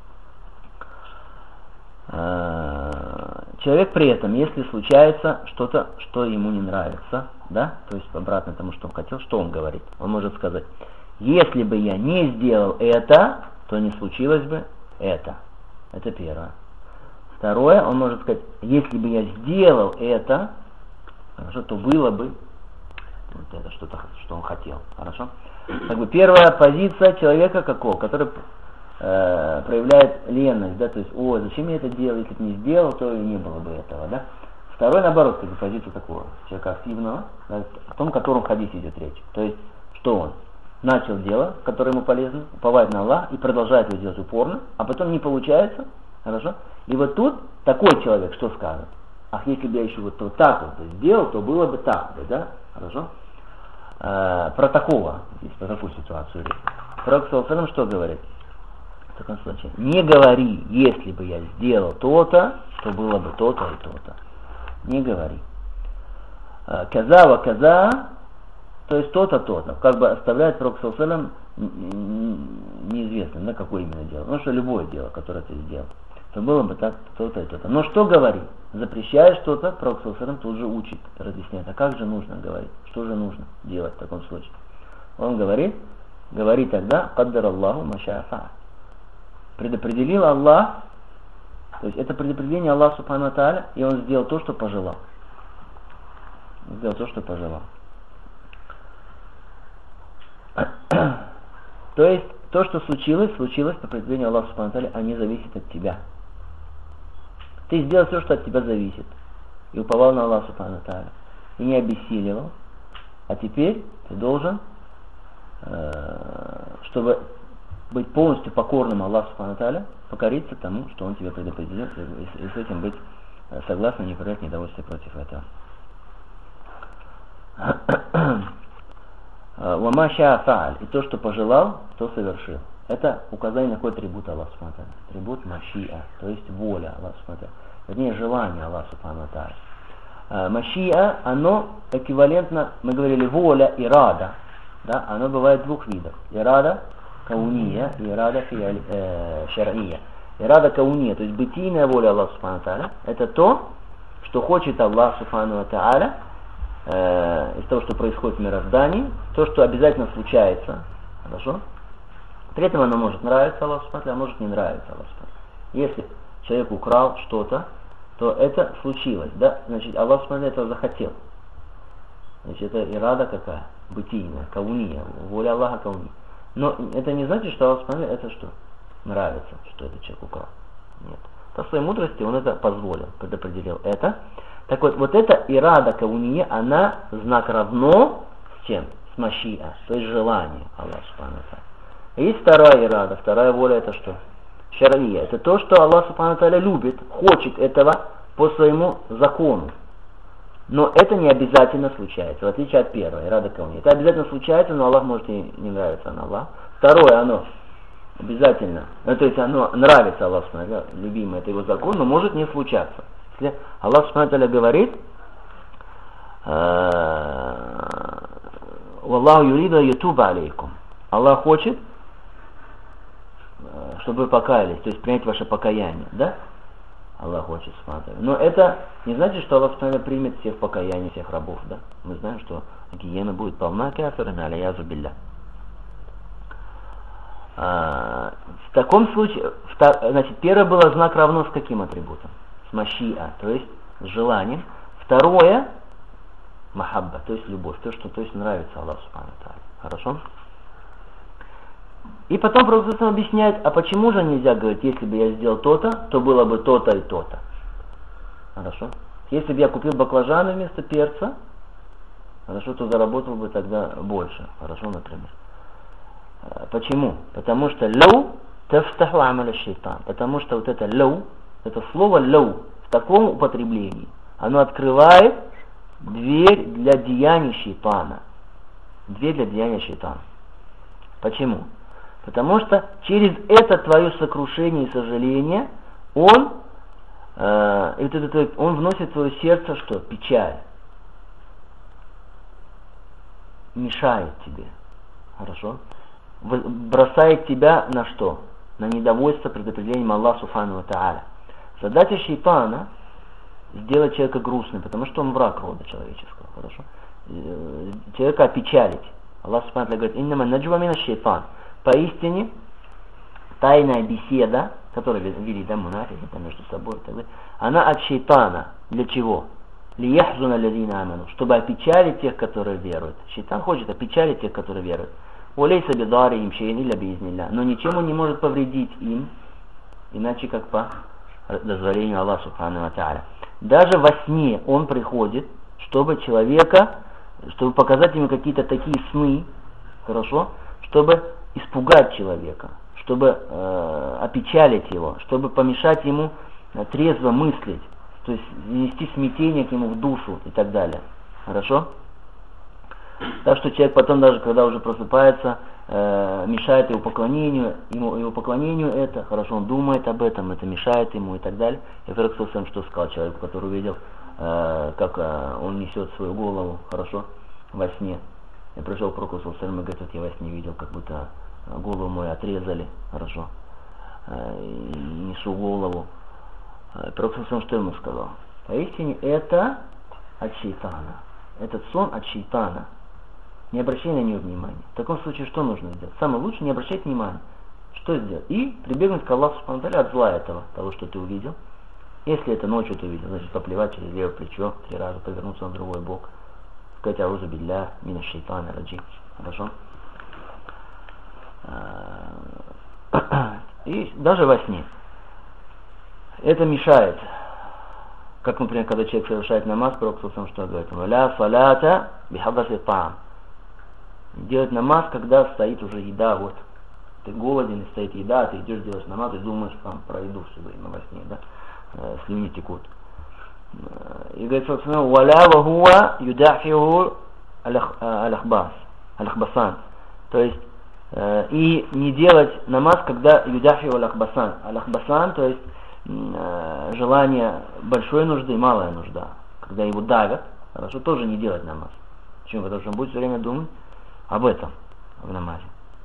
Человек при этом, если случается что-то, что ему не нравится, да, то есть обратно тому, что он хотел, что он говорит? Он может сказать: если бы я не сделал это, то не случилось бы это. Это первое. Второе, он может сказать: если бы я сделал это, хорошо, то было бы вот это что-то, что он хотел. Хорошо? Как бы первая позиция человека какого? Который э, проявляет ленность, да, то есть, о, зачем я это делал, если бы не сделал, то и не было бы этого, да. Второй, наоборот, как бы позиция такого человека активного, да, о том, о котором в хадисе идет речь. То есть, что он? Начал дело, которое ему полезно, уповает на Аллах и продолжает его делать упорно, а потом не получается, хорошо? И вот тут такой человек что скажет? Ах, если бы я еще вот, вот так вот сделал, то было бы так, да? Хорошо? Э, про такого, здесь про такую ситуацию речь. Пророк саллаллаху алейхи ва саллям что говорит? В таком случае, не говори, если бы я сделал то-то, то было бы то-то и то-то. Не говори. Каза ва каза, то есть то-то, то-то. Как бы оставляет пророк саллаллаху алейхи ва саллям неизвестным, да, какое именно дело. Ну что любое дело, которое ты сделал, то было бы так, то-то и то-то. Но что говори? Запрещаешь что-то, пророк саллаллаху алейхи ва саллям тут же учит, разъясняет. А как же нужно говорить? Что же нужно делать в таком случае? Он говорит, говори тогда, «Каддар Аллаху ма шаа фа'аль». Предопределил Аллах, то есть это предопределение Аллаха субхану ва тааля, и он сделал то, что пожелал. Сделал то, что пожелал. То есть то, что случилось, случилось по предопределению Аллаха субхану ва тааля, а не зависит от тебя. Ты сделал все, что от тебя зависит, и уповал на Аллаха субхану ва тааля, и не обессиливал, а теперь ты должен, чтобы быть полностью покорным Аллаху субхану ва тааля, покориться тому, что он тебе предопределил, и с этим быть согласным, не проявлять недовольствие против этого. Вама шаа фа'аль, и то, что пожелал, то совершил. Это указание на какой атрибут Аллаха субхану ва тааля. Атрибут машиа, то есть воля Аллаха субхану ва тааля. Вернее, желание Аллаха субхану ва тааля. Машиа, оно эквивалентно, мы говорили, воля, ирада. Да? Оно бывает двух видов. Ирада кауния и ирада э, шар'ия. Ирада кауния, то есть бытийная воля Аллаха субхану ва тааля, это то, что хочет Аллах субхану ва тааля, из того, что происходит в мироздании, то, что обязательно случается, хорошо? При этом оно может нравиться Аллаху субхану ва тааля, а может не нравиться Аллаху субхану ва тааля. Если человек украл что-то, то это случилось, да? Значит, Аллах субхану ва тааля этого захотел. Значит, это ирада какая? Бытийная, кауния, воля Аллаха кауния. Но это не значит, что Аллах субхану ва тааля это что? Нравится, что этот человек украл. Нет. По своей мудрости он это позволил, предопределил это. Так вот, вот эта ирада кауния, она знак равно с чем? С машиа, то есть желание Аллаха субхану ва тааля. Есть вторая ирада, вторая воля это что? Шар'ия. Это то, что Аллах субхану ва тааля любит, хочет этого по своему закону. Но это не обязательно случается, в отличие от первой, ирада кауния. Это обязательно случается, но Аллах может и не нравится на Аллах. Второе, оно обязательно, ну, то есть оно нравится Аллаху субхану ва тааля, любимое, это его закон, но может не случаться. Если Аллах субхану ва тааля говорит, «Валлаху юриду ятуба алейкум». Аллах хочет, чтобы вы покаялись, то есть принять ваше покаяние, да? Аллах хочет, субхану ва тааля. Но это не значит, что Аллах субхану ва тааля примет всех покаяний, всех рабов, да? Мы знаем, что гиена будет полна кафирами, аля-язу билля. В таком случае, значит, первое было знак равно с каким атрибутом? С машиа, то есть с желанием. Второе, махабба, то есть любовь, то, что то есть нравится Аллаху субхану ва тааля. Хорошо? И потом Пророк объясняет, а почему же нельзя говорить, если бы я сделал то-то, то было бы то-то и то-то. Хорошо? Если бы я купил баклажаны вместо перца, хорошо, то заработал бы тогда больше, хорошо, например. Почему? Потому что лау тафтаху амаля шайтан. Потому что вот это лау, это слово лау в таком употреблении, оно открывает дверь для деяний шайтана. Дверь для деяния шайтана. Почему? Потому что через это твое сокрушение и сожаление он, э, это, это, он вносит в твое сердце что? Печаль. Мешает тебе. Хорошо? Бросает тебя на что? На недовольство предопределением Аллаха Субхану ва Тааля. Задача шайтана сделать человека грустным, потому что он враг рода человеческого. Хорошо? Человека опечалить. Аллах Субхану ва Тааля говорит: «Иннама наджва мина шайтан». Поистине тайная беседа, которую вели да, мунафики между собой, и так далее, она от шайтана. Для чего? Лияхзуна лядина аману, чтобы опечалить тех, которые веруют. Шайтан хочет опечалить тех, которые веруют. Улейса бидари им шейни ля биизнилля. Но ничем он не может повредить им, иначе как по дозволению Аллаха Субхану ва Тааля. Даже во сне он приходит, чтобы человека, чтобы показать ему какие-то такие сны, хорошо, чтобы испугать человека, чтобы э, опечалить его, чтобы помешать ему э, трезво мыслить, то есть внести смятение к нему в душу и так далее. Хорошо? Так что человек потом, даже когда уже просыпается, э, мешает его поклонению, ему, его поклонению это, хорошо, он думает об этом, это мешает ему и так далее. И Пророк сам что сказал человеку, который увидел, э, как э, он несет свою голову, хорошо, во сне. Я пришел к Пророку и говорит: вот я во сне видел, как будто голову мою отрезали, хорошо, э, несу голову. Пророк что ему сказал? Поистине это от шайтана. Этот сон от шайтана. Не обращай на него внимания. В таком случае что нужно сделать? Самое лучшее — не обращать внимания. Что сделать? И прибегнуть к Аллаху Субхану ва Тааля от зла этого, того, что ты увидел. Если это ночью ты увидел, значит поплевать через левое плечо, три раза повернуться на другой бок, сказать аузу билля мина шайтана раджим. Хорошо? И даже во сне. Это мешает. Как, например, когда человек совершает намаз, Пророк сам что говорит? «Ля салата бихадаси таам». Делать намаз, когда стоит уже еда, вот. Ты голоден, и стоит еда, ты идешь, делаешь намаз, и думаешь там про еду все время во сне, да? Слюни текут. И говорит, собственно, «Валя вахуа юдафиху аль-ахбас». Аль-ахбасан. То есть, и не делать намаз, когда юдафиху аль-ахбасан. Аль-ахбасан, то есть, желание большой нужды, малая нужда. Когда его давят, хорошо, тоже не делать намаз. Почему? Потому что он будет все время думать об этом в намазе.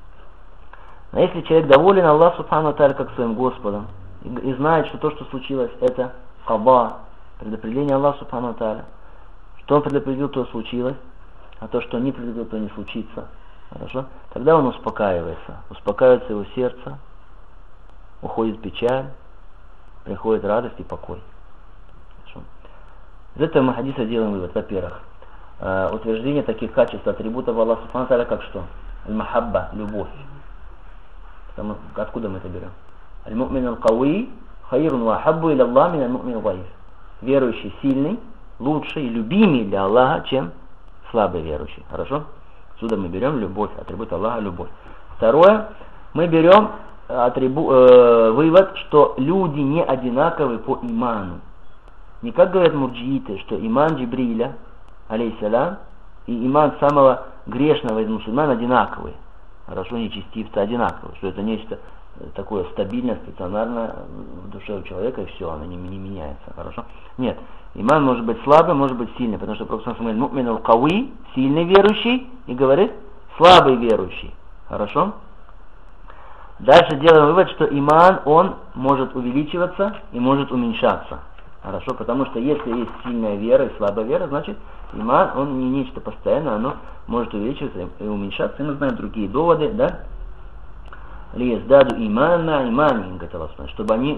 Но если человек доволен Аллаху Субхану ва Тааля как своим Господом и, и знает, что то, что случилось, это хаба, предопределение Аллаха Субхану ва Тааля, что он предопределил, то случилось, а то, что не предопределил, то не случится, хорошо, тогда он успокаивается, успокаивается его сердце, уходит печаль, приходит радость и покой. Хорошо. Из этого мы хадиса делаем вывод. Во-первых, э, утверждение таких качеств, атрибутов Аллаха Субхану ва Тааля, как что? Аль-махабба, любовь. Потому, откуда мы это берем? Аль-му'мин аль-кауи хайрун ва хаббу иля Аллах мин аль-му'мин аль-даиф. Верующий сильный, лучше и любимый для Аллаха, чем слабый верующий. Хорошо? Отсюда мы берем любовь, атрибут Аллаха, любовь. Второе, мы берем Атрибу, э, вывод, что люди не одинаковы по иману. Не как говорят мурджииты, что иман Джибриля, алейхиссалям, и иман самого грешного из мусульман одинаковые. Хорошо, нечестивцы одинаковые. Что это нечто такое стабильное, стационарное в душе у человека, и все, оно не, не меняется. Хорошо? Нет. Иман может быть слабый, может быть сильный, потому что Пророк говорит: му'мин аль-кауи, сильный верующий, и говорит: слабый верующий. Хорошо? Дальше делаем вывод, что иман, он может увеличиваться и может уменьшаться. Хорошо, потому что если есть сильная вера и слабая вера, значит иман, он не нечто постоянное, оно может увеличиваться и уменьшаться. И мы знаем другие доводы, да? Лиездаду иман на имане, чтобы они,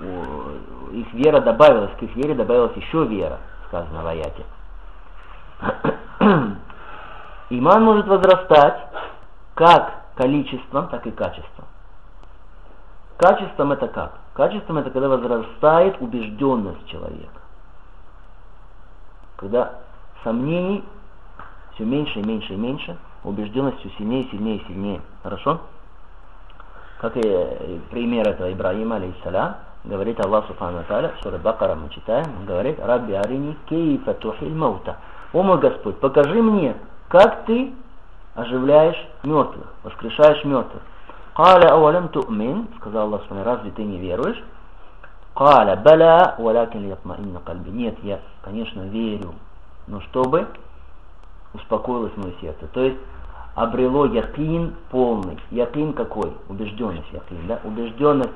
их вера добавилась, к их вере добавилась еще вера, сказано в аяте. Иман может возрастать как количеством, так и качеством. Качеством это как? Качеством это когда возрастает убежденность человека. Когда сомнений все меньше и меньше и меньше, убежденность все сильнее, сильнее и сильнее. Хорошо? Как и пример этого Ибрахима, алейхиссалям, говорит Аллах Субхану ва Тааля, в суре Бакара мы читаем, он говорит: «Рабби арини кейфа тухиль маута». О мой Господь, покажи мне, как ты оживляешь мертвых, воскрешаешь мертвых. «Каля ауалям ту'мин», сказал Аллах Субхану, разве ты не веруешь? «Каля баля валякин ятмаинна кальби». Нет, я, конечно, верю, но чтобы успокоилось мое сердце. То есть обрело якин полный. Якин какой? Убежденность якин, да? Убежденность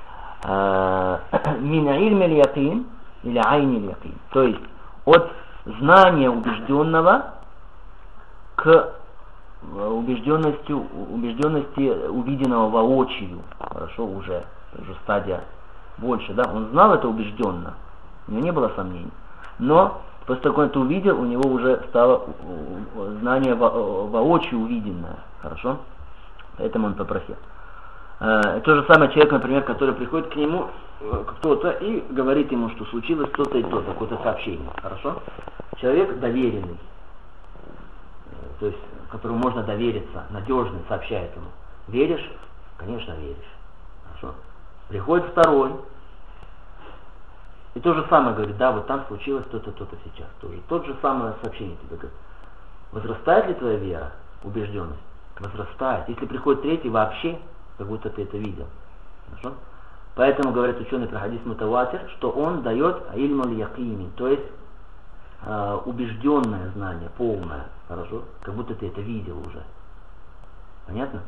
мин ильми якин или айни якин. То есть от знания убежденного к убежденности, убежденности увиденного воочию. Хорошо, уже, уже стадия больше, да? Он знал это убежденно, у него не было сомнений. Но после того, как он это увидел, у него уже стало знание во, воочию увиденное. Хорошо? Поэтому он попросил. Э, то же самое человек, например, который приходит к нему кто-то и говорит ему, что случилось то-то и то-то, какое-то сообщение. Хорошо? Человек доверенный, то есть которому можно довериться, надежный, сообщает ему. Веришь? Конечно, веришь. Хорошо? Приходит второй, и то же самое говорит: да, вот там случилось то-то, то-то сейчас. Тоже. Тот же самое сообщение тебе говорит. Возрастает ли твоя вера, убежденность? Возрастает. Если приходит третий, вообще, как будто ты это видел. Хорошо? Поэтому говорят ученые про хадис мутаватир, что он дает ильмуль якини, то есть э, убежденное знание, полное. Хорошо? Как будто ты это видел уже. Понятно?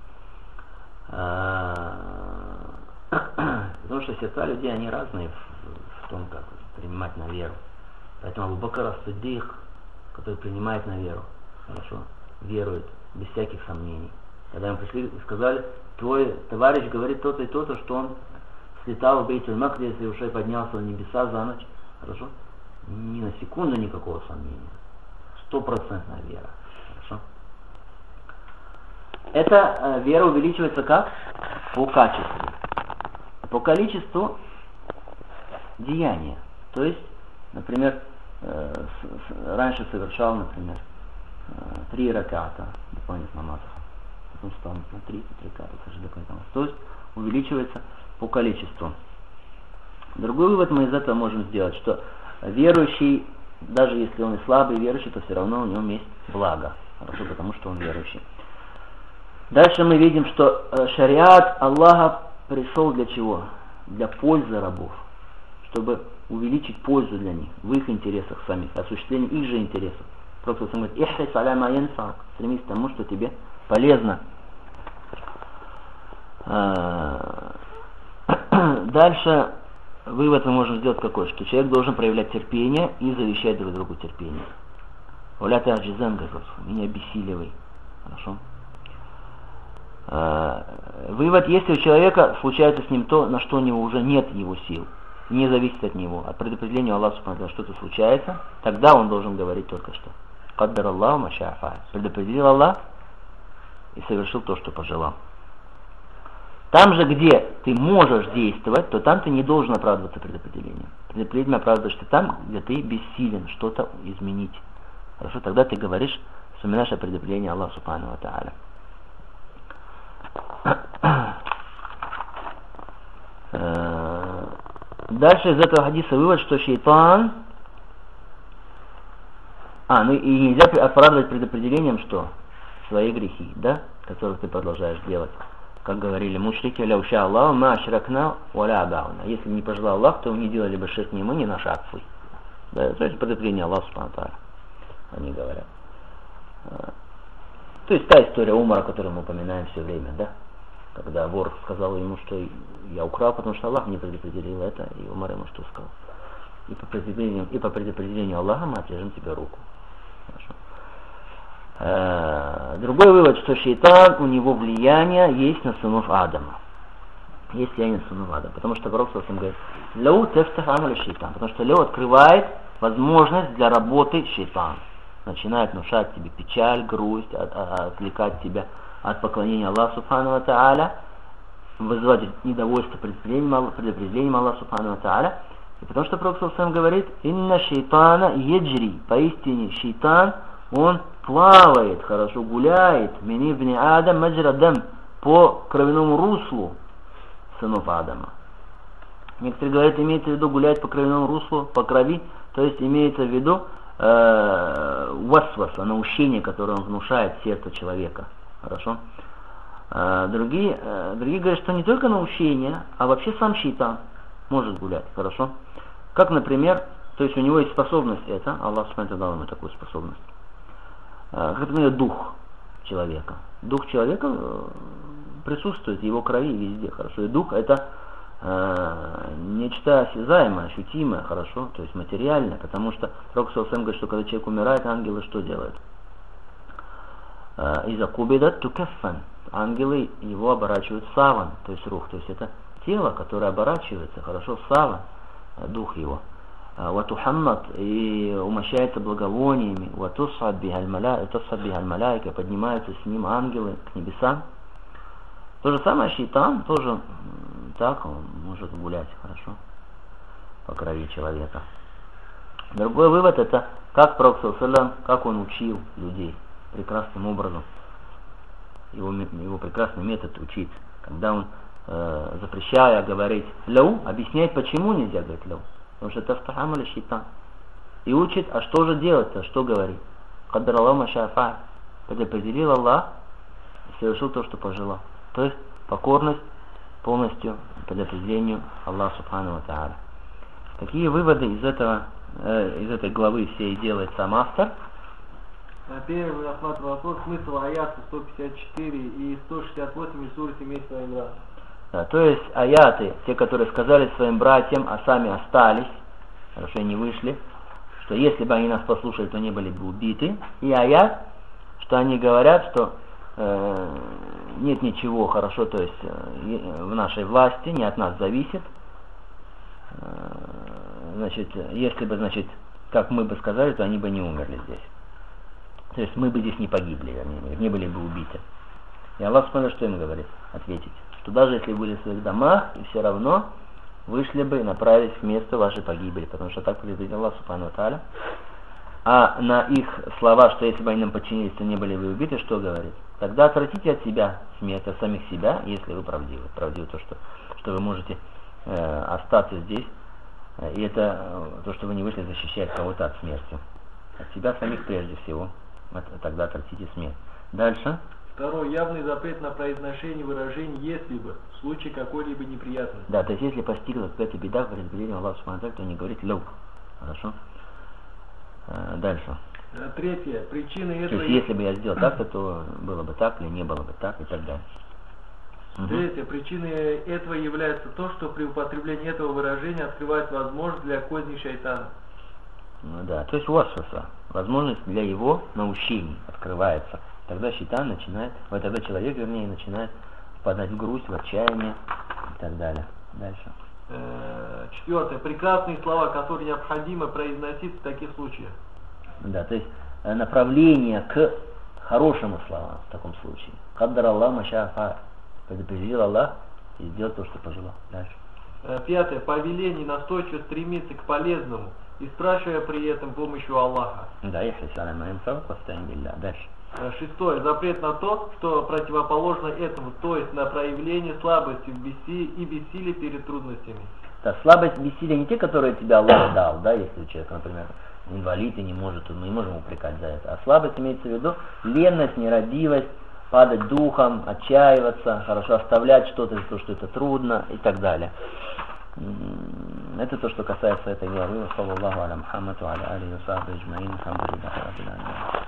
Потому что сердца людей, они разные в, в том, как принимать на веру. Поэтому Абу Бакр ас-Сиддик, который принимает на веру, хорошо, верует без всяких сомнений. Когда ему пришли и сказали: твой товарищ говорит то-то и то-то, что он слетал в Бейтуль-Макдис и уже поднялся в небеса за ночь. Хорошо? Ни на секунду никакого сомнения. Стопроцентная вера. Хорошо? Эта э, вера увеличивается как? По качеству. По количеству деяния. То есть, например, э, с, с, раньше совершал, например, э, три раката дополнительных намазов. Потом стал на тридцать ракатов, дополнительных намазов. То есть увеличивается по количеству. Другой вывод мы из этого можем сделать, что верующий, даже если он и слабый верующий, то все равно у него есть благо. Хорошо, потому что он верующий. Дальше мы видим, что шариат Аллаха пришел для чего? Для пользы рабов. Чтобы увеличить пользу для них, в их интересах самих, осуществление их же интересов. Пророк говорит: «Ихрис аля ма янфак», стремись к тому, что тебе полезно. Дальше вывод мы можем сделать какой? Что человек должен проявлять терпение и завещать друг другу терпение. «Оля ты аджизан», говорит, не обессиливай. Хорошо? Вывод: если у человека случается с ним то, на что у него уже нет его сил, не зависит от него, от предопределения Аллаха Субхану, что-то случается, тогда он должен говорить только что: «Каддар Аллаху ма шаа фа'аль». Предопределил Аллах и совершил то, что пожелал. Там же, где ты можешь действовать, то там ты не должен оправдываться предопределением. Предопределение оправдываешься там, где ты бессилен что-то изменить. Хорошо, тогда ты говоришь, вспоминаешь о предопределении Аллаха Субхану ва Тааля. Дальше из этого хадиса вывод, что шейтан... А, ну и нельзя оправдывать предопределением, что? Свои грехи, да? Которых ты продолжаешь делать. Как говорили мушрики: «Ля уша Аллаху ма ашракна валя абауна». Если не пожелал Аллах, то мы не делали бы ширк ни мы, ни наши отцы. Да, это предопределение Аллаха Субхану ва Тааля. Они говорят. То есть та история Умара, которую мы упоминаем все время, да? Когда вор сказал ему, что я украл, потому что Аллах мне предопределил это, и Умар ему что сказал? И по предопределению, и по предопределению Аллаха мы отрежем тебе руку. Хорошо. Другой вывод, что шейтан, у него влияние есть на сынов Адама. Есть влияние на сынов Адама. Потому что Пророк говорит: «Лау тефтах амалю шейтан». Потому что лау открывает возможность для работы шейтан. Начинает внушать тебе печаль, грусть, от, от, отвлекать тебя от поклонения Аллаху Субхану ва Тааля, вызывать недовольство предопределением Аллаха Субхану ва Тааля. И потому что Пророк сам говорит: «Инна шейтана еджри». Поистине шейтан, он плавает, хорошо гуляет, мин ибни Адам маджра дам, по кровяному руслу сынов Адама. Некоторые говорят, имеется в виду гулять по кровяному руслу, по крови, то есть имеется в виду э, васваса, наущение, которое он внушает в сердце человека. Хорошо? Э, другие, э, другие говорят, что не только наущение, а вообще сам шейтан может гулять. Хорошо? Как, например, то есть у него есть способность это, Аллах Субхану дал ему такую способность. Э, как, например, дух человека. Дух человека э, присутствует в его крови везде. Хорошо? И дух это Э, нечто осязаемое, ощутимое, хорошо, то есть материальное, потому что Пророк саллаллаху алейхи ва саллям говорит, что когда человек умирает, ангелы что делают? Иза кубидат тукаффан, ангелы его оборачивают в саван, то есть рух, то есть это тело, которое оборачивается, хорошо, в саван, дух его. Ватухаммат, и умощается благовониями, ватусад бихаль маляйка, поднимаются с ним ангелы к небесам. То же самое шейтан тоже так он может гулять хорошо по крови человека. Другой вывод это как Пророк саллаллаху алейхи ва саллям, как он учил людей прекрасным образом. Его, его прекрасный метод учить, когда он э, запрещая говорить ляу, объясняет, почему нельзя говорить ляу. Потому что это стахамали шейтан. И учит, а что же делать-то, что говорить? Каддар Аллах машафа, предопределил Аллах и совершил то, что пожелал. То есть покорность полностью предопределению Аллаха Субхану ва Тааля. Какие выводы из этого, э, из этой главы всей делает сам автор? Первый рассматривал вопрос, смысл аята сто пятьдесят четыре и сто шестьдесят восемь из суры семейства Имран. Да, то есть аяты, те, которые сказали своим братьям, а сами остались, хорошо, не вышли, что если бы они нас послушали, то не были бы убиты. И аят, что они говорят, что э, нет ничего хорошо, то есть э, в нашей власти, не от нас зависит. Э, значит, если бы, значит, как мы бы сказали, то они бы не умерли здесь. То есть мы бы здесь не погибли, вернее, не были бы убиты. И Аллах смотрит, что им говорит, ответить, что даже если были в своих домах, и все равно вышли бы и направились в место вашей погибели, потому что так предупредил Аллах Субхану ва Тааля. А на их слова, что если бы они нам подчинились, то не были бы убиты, что говорит? Тогда отвратите от себя смерть, от самих себя, если вы правдивы. Правдивы то, что, что вы можете э, остаться здесь, э, и это э, то, что вы не вышли защищать кого-то от смерти. От себя самих прежде всего. От, тогда отвратите смерть. Дальше. Второй. Явный запрет на произношение выражений «если бы» в случае какой-либо неприятности. Да, то есть если постигла какая-то беда в предопределении Аллаха Субхану ва Тааля, то не говорить «лоу». Хорошо? А, дальше. Третье. Причины этого... То есть если бы я сделал так-то, то было бы так или не было бы так и так далее. Третье. Причиной этого является то, что при употреблении этого выражения открывается возможность для козни шайтана. Ну да, то есть у вас возможность для его наущений открывается. Тогда шайтан начинает, вот тогда человек, вернее, начинает впадать в грусть, в отчаяние и так далее. Дальше. Четвертое. Прекрасные слова, которые необходимо произносить в таких случаях. Да, то есть направление к хорошему словам в таком случае. Каддар Аллах машафа, предопределил Аллах и сделал то, что пожелал. Дальше. Пятое. Повеление настойчиво стремиться к полезному и спрашивая при этом помощью Аллаха. Да, если салам алейкум, поставим билля. Дальше. Шестое. Запрет на то, что противоположно этому, то есть на проявление слабости в бессилии и бессилия перед трудностями. Да, слабость, бессилие не те, которые тебе Аллах дал, да, если человек, например, инвалид и не может, мы не можем упрекать за это. А слабость имеется в виду ленность, нерадивость, падать духом, отчаиваться, хорошо оставлять что-то за то, что это трудно и так далее. Это то, что касается этой главы. Саллаллаху аля Мухаммаду аля алихи ва сахбихи аджмаин.